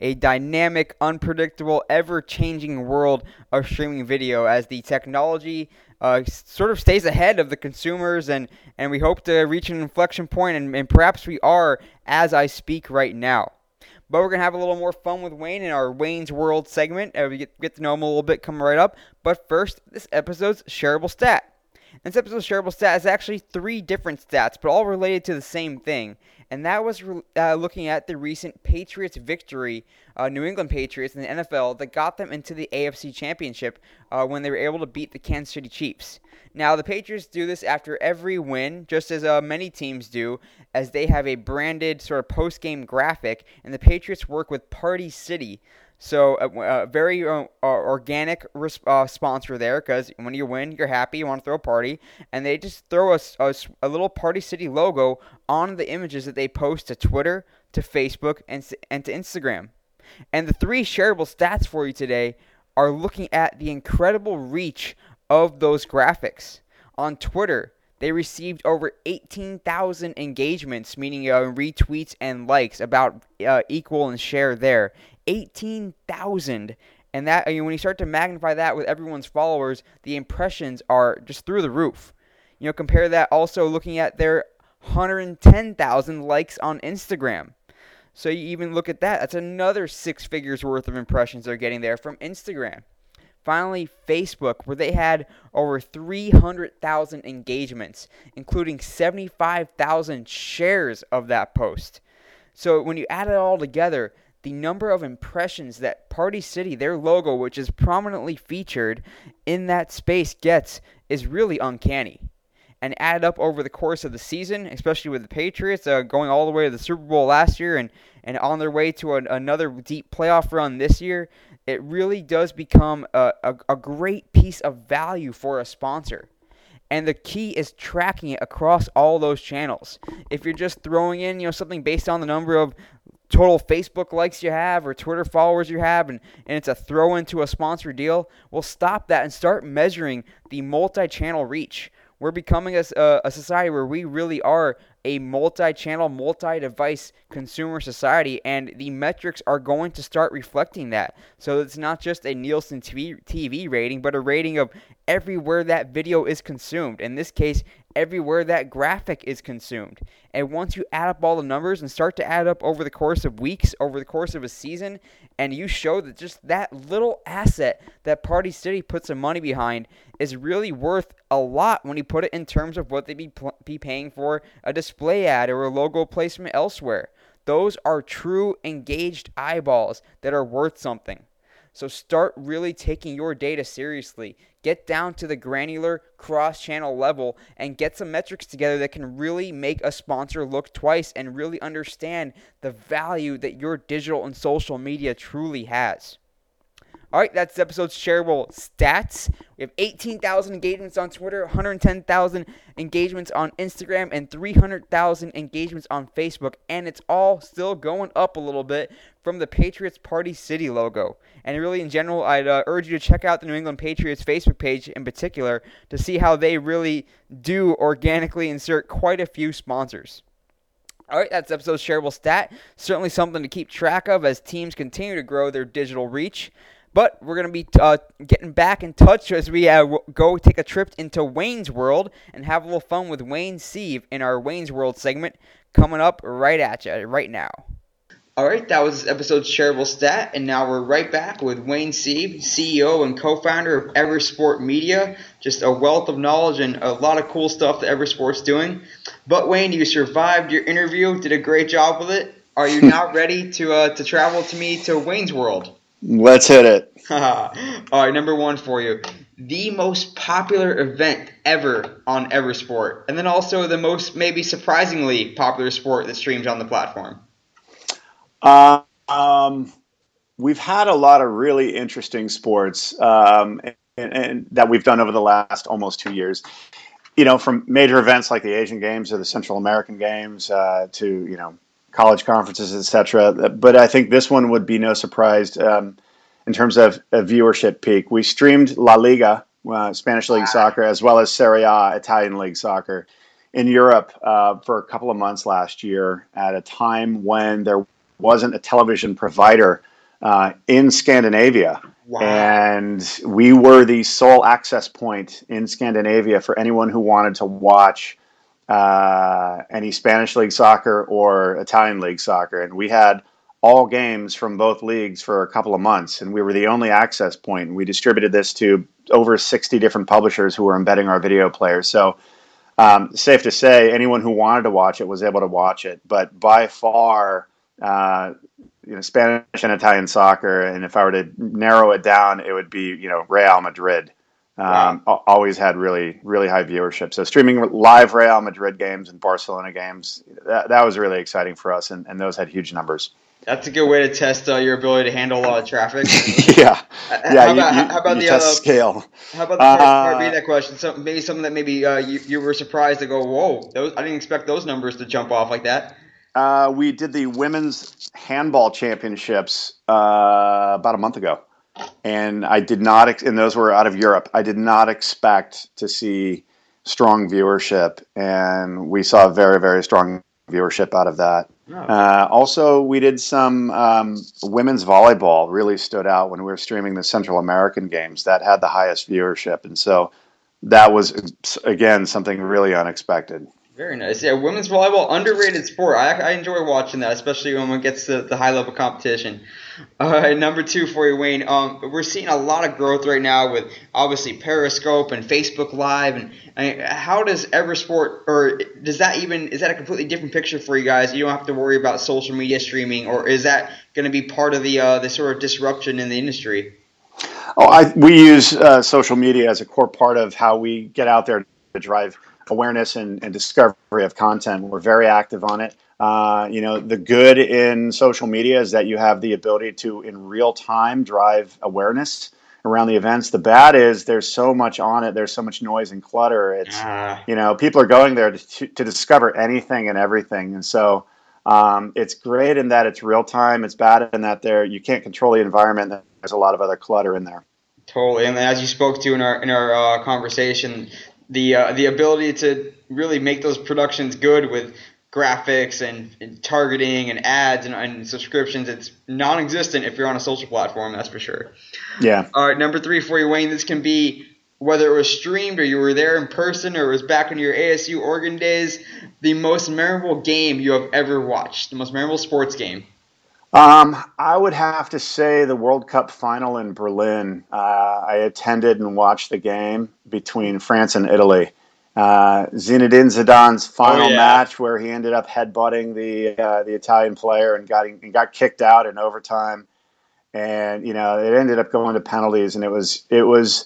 a dynamic, unpredictable, ever-changing world of streaming video as the technology uh, sort of stays ahead of the consumers, and, and we hope to reach an inflection point, and, and perhaps we are as I speak right now. But we're going to have a little more fun with Wayne in our Wayne's World segment. Uh, we get, get to know him a little bit coming right up. But first, this episode's shareable stat. This episode's shareable stat is actually three different stats, but all related to the same thing. And that was uh, looking at the recent Patriots victory, uh, New England Patriots in the N F L, that got them into the A F C Championship uh, when they were able to beat the Kansas City Chiefs. Now, the Patriots do this after every win, just as uh, many teams do, as they have a branded sort of post-game graphic, and the Patriots work with Party City. So a uh, uh, very uh, organic res- uh, sponsor there, because when you win, you're happy, you want to throw a party, and they just throw a, a, a little Party City logo on the images that they post to Twitter, to Facebook, and, and to Instagram. And the three shareable stats for you today are looking at the incredible reach of those graphics. On Twitter, they received over eighteen thousand engagements, meaning uh, retweets and likes, about uh, equal in share there. eighteen thousand. And that, I mean, when you start to magnify that with everyone's followers, the impressions are just through the roof. You know, compare that also looking at their one hundred ten thousand likes on Instagram. So you even look at that, that's another six figures worth of impressions they're getting there from Instagram. Finally, Facebook, where they had over three hundred thousand engagements, including seventy-five thousand shares of that post. So when you add it all together, the number of impressions that Party City, their logo, which is prominently featured in that space, gets is really uncanny. And added up over the course of the season, especially with the Patriots uh, going all the way to the Super Bowl last year and, and on their way to an, another deep playoff run this year, it really does become a, a, a great piece of value for a sponsor. And the key is tracking it across all those channels. If you're just throwing in, you know, something based on the number of total Facebook likes you have or Twitter followers you have, and, and it's a throw into a sponsor deal, well, stop that and start measuring the multi-channel reach. We're becoming a, a society where we really are a multi-channel, multi-device consumer society, and the metrics are going to start reflecting that. So it's not just a Nielsen T V, T V rating, but a rating of everywhere that video is consumed. In this case, everywhere that graphic is consumed. And once you add up all the numbers and start to add up over the course of weeks, over the course of a season, and you show that just that little asset that Party City puts some money behind is really worth a lot when you put it in terms of what they'd be, pl- be paying for a display ad or a logo placement elsewhere. Those are true engaged eyeballs that are worth something. So start really taking your data seriously. Get down to the granular cross-channel level and get some metrics together that can really make a sponsor look twice and really understand the value that your digital and social media truly has. All right, that's the episode's shareable stats. We have eighteen thousand engagements on Twitter, one hundred ten thousand engagements on Instagram, and three hundred thousand engagements on Facebook. And it's all still going up a little bit from the Patriots Party City logo. And really, in general, I'd uh, urge you to check out the New England Patriots Facebook page in particular to see how they really do organically insert quite a few sponsors. All right, that's episode's shareable stat. Certainly something to keep track of as teams continue to grow their digital reach. But we're going to be uh, getting back in touch as we uh, go take a trip into Wayne's World and have a little fun with Wayne Sieve in our Wayne's World segment coming up right at you right now. All right, that was episode's shareable stat, and now we're right back with Wayne Sieve, C E O and co-founder of Eversport Media. Just a wealth of knowledge and a lot of cool stuff that Eversport's doing. But Wayne, you survived your interview, did a great job with it. Are you now ready to uh, to travel to me to Wayne's World? Let's hit it. All right, number one for you. The most popular event ever on Eversport. And then also the most maybe surprisingly popular sport that streams on the platform. Uh, um, we've had a lot of really interesting sports um, and, and that we've done over the last almost two years. You know, from major events like the Asian Games or the Central American Games uh, to, you know, college conferences, et cetera. But I think this one would be no surprise um, in terms of a viewership peak. We streamed La Liga, uh, Spanish League Soccer, as well as Serie A, Italian League Soccer, in Europe uh, for a couple of months last year at a time when there wasn't a television provider uh, in Scandinavia. Wow. And we were the sole access point in Scandinavia for anyone who wanted to watch uh, any Spanish League Soccer or Italian League Soccer. And we had all games from both leagues for a couple of months, and we were the only access point. We distributed this to over sixty different publishers who were embedding our video players. So um, safe to say, anyone who wanted to watch it was able to watch it. But by far, uh, you know, Spanish and Italian soccer, and if I were to narrow it down, it would be, you know, Real Madrid. Um, wow. Always had really, really high viewership. So streaming live Real Madrid games and Barcelona games, that, that was really exciting for us, and, and those had huge numbers. That's a good way to test uh, your ability to handle a lot of traffic. yeah, yeah. How about, you, you, how about you the test uh, scale? How about the part, uh, part B of that question? So maybe something that maybe uh, you you were surprised to go, whoa, those, I didn't expect those numbers to jump off like that. Uh, we did the women's handball championships uh, about a month ago, and I did not. Ex- and those were out of Europe. I did not expect to see strong viewership, and we saw very, very strong viewership out of that. Oh. Uh, also, we did some um, women's volleyball. Really stood out when we were streaming the Central American games. That had the highest viewership, and so that was again something really unexpected. Very nice. Yeah, women's volleyball, underrated sport. I, I enjoy watching that, especially when it gets to the high-level competition. All right, number two for you, Wayne. Um, we're seeing a lot of growth right now with, obviously, Periscope and Facebook Live. And I mean, how does Eversport, or does that even, is that a completely different picture for you guys? You don't have to worry about social media streaming, or is that going to be part of the uh, the sort of disruption in the industry? Oh, I, we use uh, social media as a core part of how we get out there to drive awareness and, and discovery of content. We're very active on it. Uh, you know, the good in social media is that you have the ability to, in real time, drive awareness around the events. The bad is there's so much on it. There's so much noise and clutter. It's, uh. you know, people are going there to, to discover anything and everything. And so um, it's great in that it's real time. It's bad in that there you can't control the environment. There's a lot of other clutter in there. Totally. And as you spoke to in our in our uh, conversation, the uh, the ability to really make those productions good with graphics and, and targeting and ads and, and subscriptions, it's non-existent if you're on a social platform, that's for sure. Yeah. All right, number three for you, Wayne. This can be whether it was streamed or you were there in person or it was back in your A S U Oregon days, the most memorable game you have ever watched, the most memorable sports game. Um, I would have to say the World Cup final in Berlin. Uh, I attended and watched the game between France and Italy. Uh, Zinedine Zidane's final oh, yeah. match, where he ended up headbutting the uh, the Italian player and got and got kicked out in overtime, and you know it ended up going to penalties, and it was it was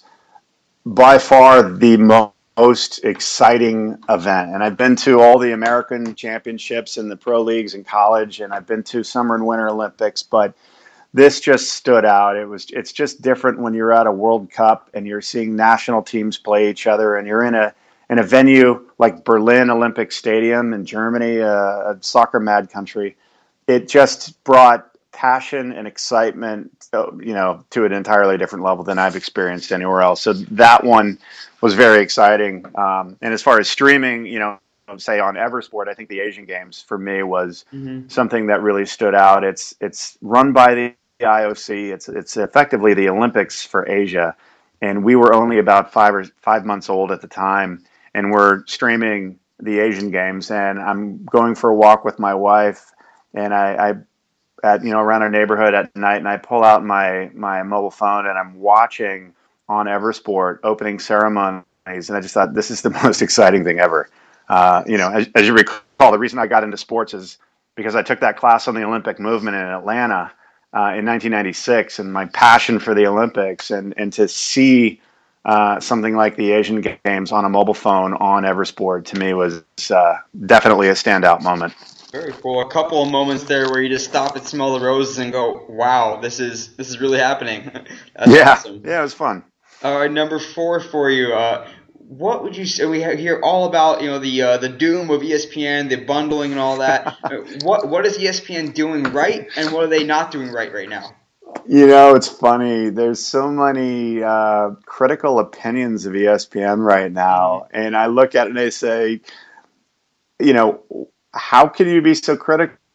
by far the most. most exciting event. And I've been to all the American championships and the pro leagues in college, and I've been to summer and winter Olympics, but this just stood out. It was, it's just different when you're at a World Cup and you're seeing national teams play each other, and you're in a, in a venue like Berlin Olympic Stadium in Germany, a, a soccer mad country. It just brought passion and excitement, you know, to an entirely different level than I've experienced anywhere else. So that one was very exciting. Um, and as far as streaming, you know, say on Eversport, I think the Asian Games for me was mm-hmm. something that really stood out. It's it's run by the I O C. It's it's effectively the Olympics for Asia, and we were only about five or five months old at the time, and we're streaming the Asian Games. And I'm going for a walk with my wife, and I. I at, you know, around our neighborhood at night, and I pull out my, my mobile phone and I'm watching on Eversport opening ceremonies, and I just thought, this is the most exciting thing ever. Uh, you know, as, as you recall, the reason I got into sports is because I took that class on the Olympic movement in Atlanta uh, in nineteen ninety-six, and my passion for the Olympics, and, and to see uh, something like the Asian Games on a mobile phone on Eversport, to me was uh, definitely a standout moment. Very cool. A couple of moments there where you just stop and smell the roses and go, "Wow, this is this is really happening." That's yeah, awesome. Yeah, it was fun. All right, number four for you. Uh, what would you say? We hear all about you know the uh, the doom of E S P N, the bundling and all that. what what is E S P N doing right, and what are they not doing right right now? You know, it's funny. There's so many uh, critical opinions of E S P N right now, and I look at it and I say, you know, how can you be so critical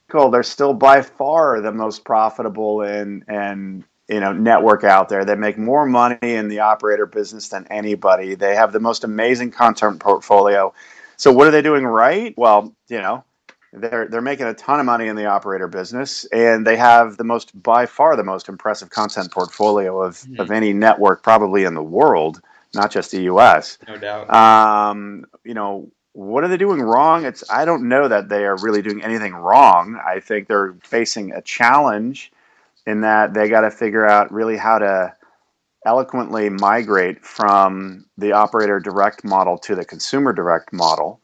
they're still by far the most profitable and and you know network out there. They make more money in the operator business than anybody. They have the most amazing content portfolio. So what are they doing right? Well, you know, they're they're making a ton of money in the operator business, and they have the most by far the most impressive content portfolio of Mm-hmm. of any network probably in the world, not just the U S. No doubt. Um, you know, what are they doing wrong? It's I don't know that they are really doing anything wrong. I think they're facing a challenge in that they got to figure out really how to eloquently migrate from the operator direct model to the consumer direct model.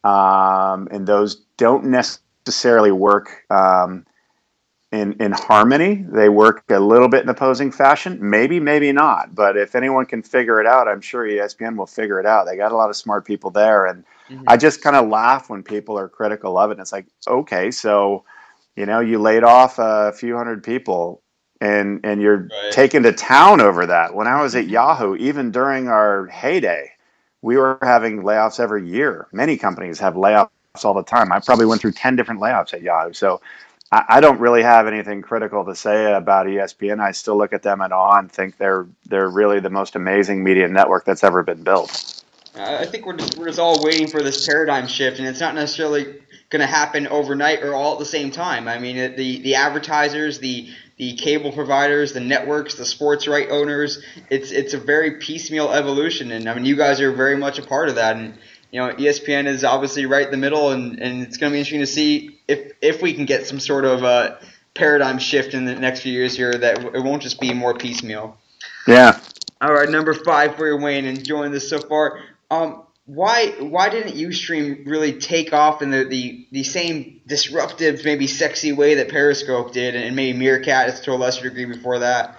Um, and those don't necessarily work um, in in harmony. They work a little bit in opposing fashion. Maybe, maybe not. But if anyone can figure it out, I'm sure E S P N will figure it out. They got a lot of smart people there, and mm-hmm. I just kind of laugh when people are critical of it. And it's like, okay, so you know, you laid off a few hundred people, and and you're right. taken to town over that. When I was at Yahoo, even during our heyday, we were having layoffs every year. Many companies have layoffs all the time. I probably went through ten different layoffs at Yahoo. So I, I don't really have anything critical to say about E S P N. I still look at them in awe and think they're they're really the most amazing media network that's ever been built. I think we're just, we're just all waiting for this paradigm shift, and it's not necessarily going to happen overnight or all at the same time. I mean, the the advertisers, the the cable providers, the networks, the sports right owners, it's it's a very piecemeal evolution, and I mean, you guys are very much a part of that. And you know, E S P N is obviously right in the middle, and, and it's going to be interesting to see if if we can get some sort of uh, paradigm shift in the next few years here, that it won't just be more piecemeal. Yeah. All right, number five for you, Wayne, enjoying this so far. Um, why why didn't Ustream really take off in the, the, the same disruptive, maybe sexy way that Periscope did, and maybe Meerkat to a lesser degree before that?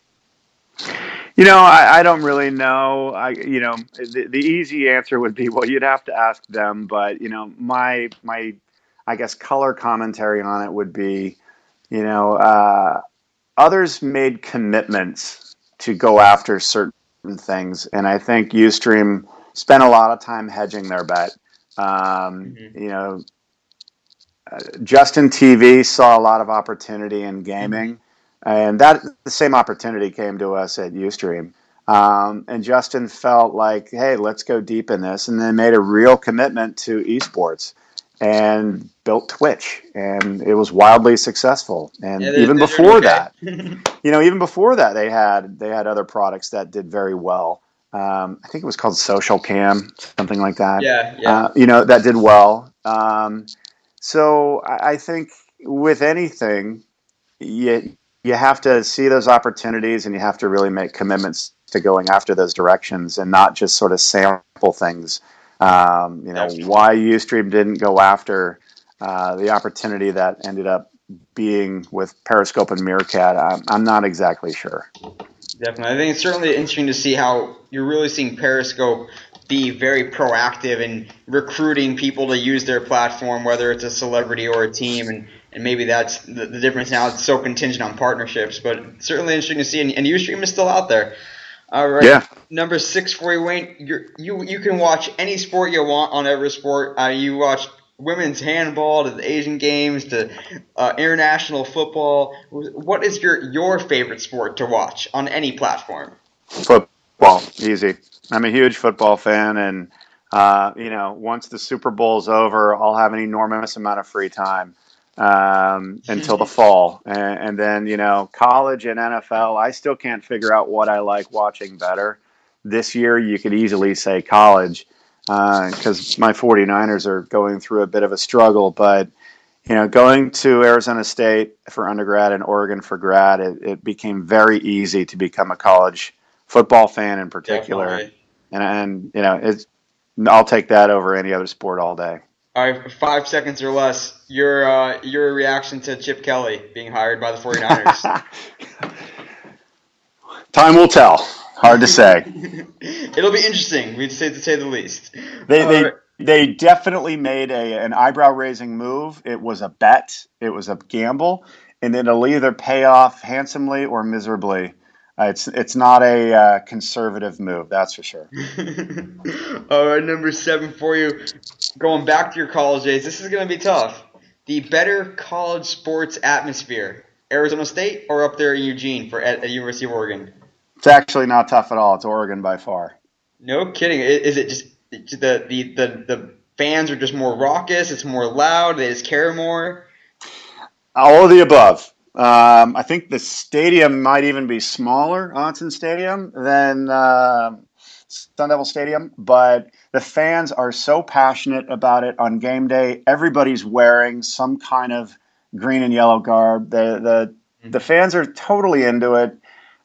You know, I, I don't really know. I you know, the, the easy answer would be, well, you'd have to ask them. But you know, my my I guess color commentary on it would be, you know, uh, others made commitments to go after certain things, and I think Ustream spent a lot of time hedging their bet. Um, mm-hmm. You know, uh, Justin T V saw a lot of opportunity in gaming, mm-hmm. and that the same opportunity came to us at Ustream. Um, and Justin felt like, hey, let's go deep in this, and then made a real commitment to esports and built Twitch, and it was wildly successful. And yeah, even before okay. that, you know, even before that, they had they had other products that did very well. Um, I think it was called Social Cam, something like that. Yeah, yeah. Uh, you know, that did well. Um, so I, I think with anything, you you have to see those opportunities, and you have to really make commitments to going after those directions, and not just sort of sample things. Um, you know, why Ustream didn't go after uh, the opportunity that ended up being with Periscope and Meerkat, I'm, I'm not exactly sure. Definitely. I think it's certainly interesting to see how you're really seeing Periscope be very proactive in recruiting people to use their platform, whether it's a celebrity or a team, and, and maybe that's the, the difference now. It's so contingent on partnerships, but certainly interesting to see, and, and Ustream is still out there. All right, yeah. Number six for you, Wayne. You're, you you can watch any sport you want on every sport. Uh, you watch women's handball to the Asian Games to uh, international football. What is your your favorite sport to watch on any platform? Football, easy. I'm a huge football fan, and uh, you know, once the Super Bowl's over, I'll have an enormous amount of free time um, until the fall, and, and then you know, college and N F L. I still can't figure out what I like watching better. This year, you could easily say college, because uh, my 49ers are going through a bit of a struggle. But, you know, going to Arizona State for undergrad and Oregon for grad, it, it became very easy to become a college football fan in particular. Definitely. And, and you know, it's, I'll take that over any other sport all day. All right, five seconds or less, your, uh, your reaction to Chip Kelly being hired by the 49ers. Time will tell. Hard to say. It'll be interesting, we'd say to say the least. They they, right. they definitely made a an eyebrow raising move. It was a bet. It was a gamble, and it'll either pay off handsomely or miserably. Uh, it's it's not a uh, conservative move, that's for sure. All right, number seven for you. Going back to your college days, this is going to be tough. The better college sports atmosphere, Arizona State or up there in Eugene for at the University of Oregon? It's actually not tough at all. It's Oregon by far. No kidding. Is it just the the the, the fans are just more raucous? It's more loud. They just care more. All of the above. Um, I think the stadium might even be smaller, Autzen Stadium, than uh, Sun Devil Stadium, but the fans are so passionate about it on game day. Everybody's wearing some kind of green and yellow garb. The the the fans are totally into it.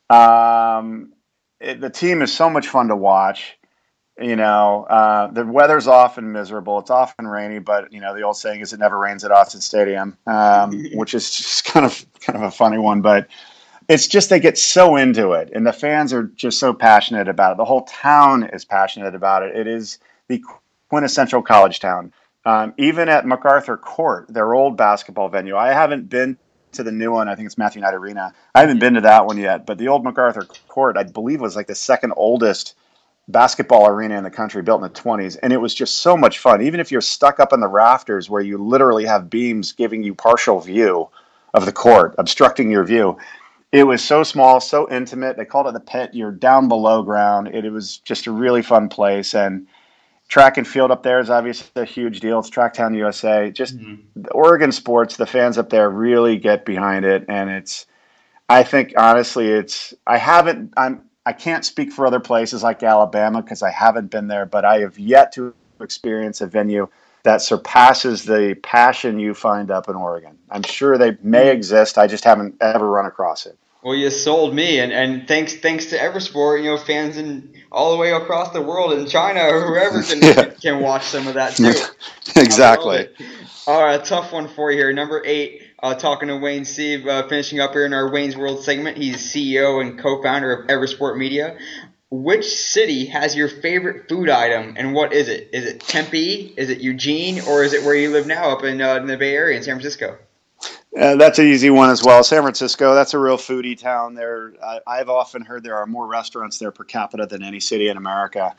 Um, it the team is so much fun to watch. You know, uh, the weather's often miserable. It's often rainy, but you know the old saying is it never rains at Autzen Stadium, um, which is just kind of kind of a funny one. But it's just they get so into it, and the fans are just so passionate about it. The whole town is passionate about it. It is the quintessential college town. Um, even at MacArthur Court, their old basketball venue. I haven't been to the new one. I think it's Matthew Knight Arena. I haven't been to that one yet, but the old MacArthur Court, I believe, was like the second oldest basketball arena in the country, built in the twenties, and it was just so much fun. Even if you're stuck up in the rafters where you literally have beams giving you partial view of the court, obstructing your view, it was so small, so intimate. They called it the pit. You're down below ground. It, it was just a really fun place. And track and field up there is obviously a huge deal. It's Tracktown U S A. Just mm-hmm. the Oregon sports, the fans up there really get behind it, and it's. I think honestly, it's. I haven't. I'm. I can't speak for other places like Alabama because I haven't been there, but I have yet to experience a venue that surpasses the passion you find up in Oregon. I'm sure they may exist. I just haven't ever run across it. Well, you sold me, and, and thanks thanks to Eversport, you know, fans in all the way across the world in China or whoever can yeah. can watch some of that too. Exactly. All right, a tough one for you here. Number eight. Uh, talking to Wayne Sieve, uh, finishing up here in our Wayne's World segment. He's C E O and co-founder of Eversport Media. Which city has your favorite food item, and what is it? Is it Tempe? Is it Eugene? Or is it where you live now up in, uh, in the Bay Area in San Francisco? Uh, that's an easy one as well. San Francisco, that's a real foodie town. There, I, I've often heard there are more restaurants there per capita than any city in America.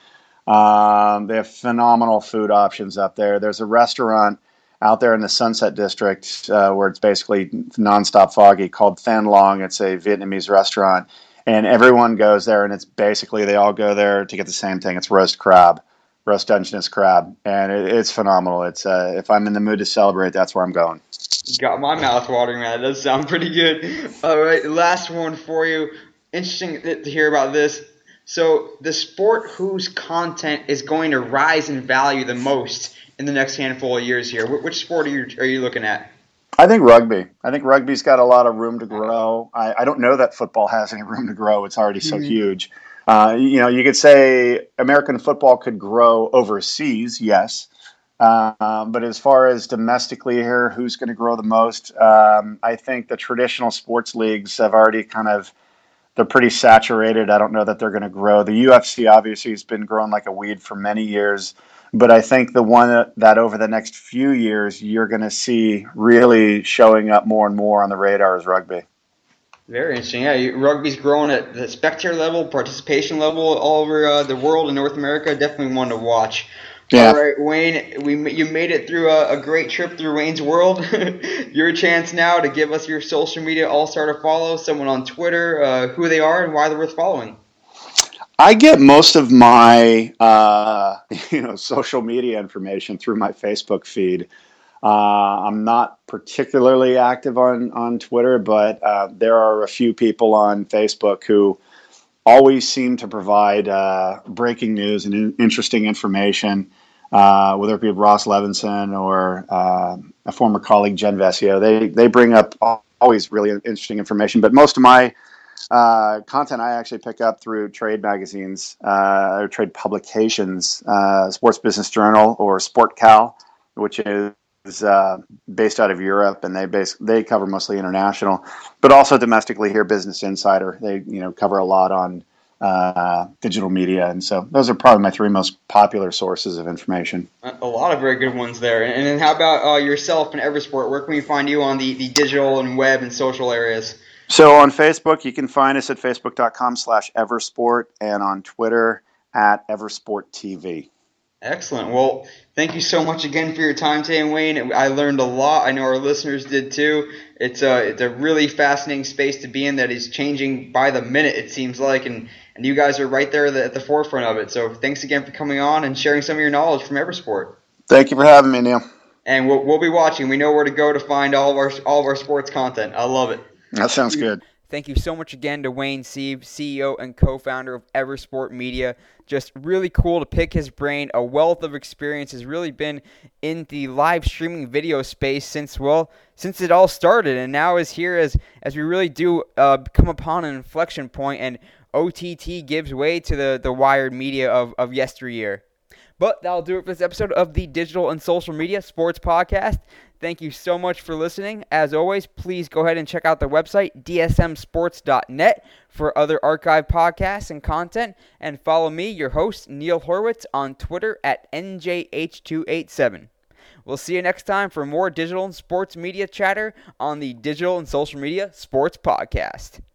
Um, they have phenomenal food options up there. There's a restaurant out there in the Sunset District, uh, where it's basically nonstop foggy, called Than Long. It's a Vietnamese restaurant, and everyone goes there, and it's basically they all go there to get the same thing. It's roast crab, roast Dungeness crab, and it, it's phenomenal. It's uh, if I'm in the mood to celebrate, that's where I'm going. Got my mouth watering, man. That does sound pretty good. All right, last one for you. Interesting to hear about this. So the sport whose content is going to rise in value the most in the next handful of years here, which sport are you are you looking at? I think rugby. I think rugby's got a lot of room to grow. I, I don't know that football has any room to grow. It's already so mm-hmm. huge. Uh, you know, you could say American football could grow overseas, yes. Uh, but as far as domestically here, who's going to grow the most? Um, I think the traditional sports leagues have already kind of, they're pretty saturated. I don't know that they're going to grow. The U F C obviously has been growing like a weed for many years. But I think the one that, that over the next few years you're going to see really showing up more and more on the radar is rugby. Very interesting. Yeah, rugby's growing at the spectator level, participation level all over uh, the world in North America. Definitely one to watch. Yeah. All right, Wayne, we you made it through a, a great trip through Wayne's World. Your chance now to give us your social media all-star to follow, someone on Twitter, uh, who they are and why they're worth following. I get most of my, uh, you know, social media information through my Facebook feed. Uh, I'm not particularly active on, on Twitter, but uh, there are a few people on Facebook who always seem to provide uh, breaking news and in- interesting information, uh, whether it be Ross Levinson or uh, a former colleague, Jen Vesio. They, they bring up always really interesting information, but most of my Uh, content I actually pick up through trade magazines uh, or trade publications, uh, Sports Business Journal or SportCal, which is uh, based out of Europe, and they base they cover mostly international, but also domestically here. Business Insider, they you know cover a lot on uh, digital media, and so those are probably my three most popular sources of information. A lot of very good ones there. And then how about uh, yourself and Eversport? Where can we find you on the, the digital and web and social areas? So on Facebook, you can find us at facebook.com slash Eversport and on Twitter at Eversport T V. Excellent. Well, thank you so much again for your time today, Wayne. I learned a lot. I know our listeners did too. It's a it's a really fascinating space to be in that is changing by the minute, it seems like, and, and you guys are right there at the forefront of it. So thanks again for coming on and sharing some of your knowledge from Eversport. Thank you for having me, Neil. And we'll we'll be watching. We know where to go to find all of our all of our sports content. I love it. That sounds good. Thank you so much again to Wayne Sieve, C E O and co-founder of Eversport Media. Just really cool to pick his brain. A wealth of experience has really been in the live streaming video space since, well, since it all started, and now is here as as we really do uh, come upon an inflection point, and O T T gives way to the, the wired media of, of yesteryear. But that'll do it for this episode of the Digital and Social Media Sports Podcast. Thank you so much for listening. As always, please go ahead and check out the website, d s m sports dot net, for other archive podcasts and content. And follow me, your host, Neil Horwitz, on Twitter at N J H two eight seven. We'll see you next time for more digital and sports media chatter on the Digital and Social Media Sports Podcast.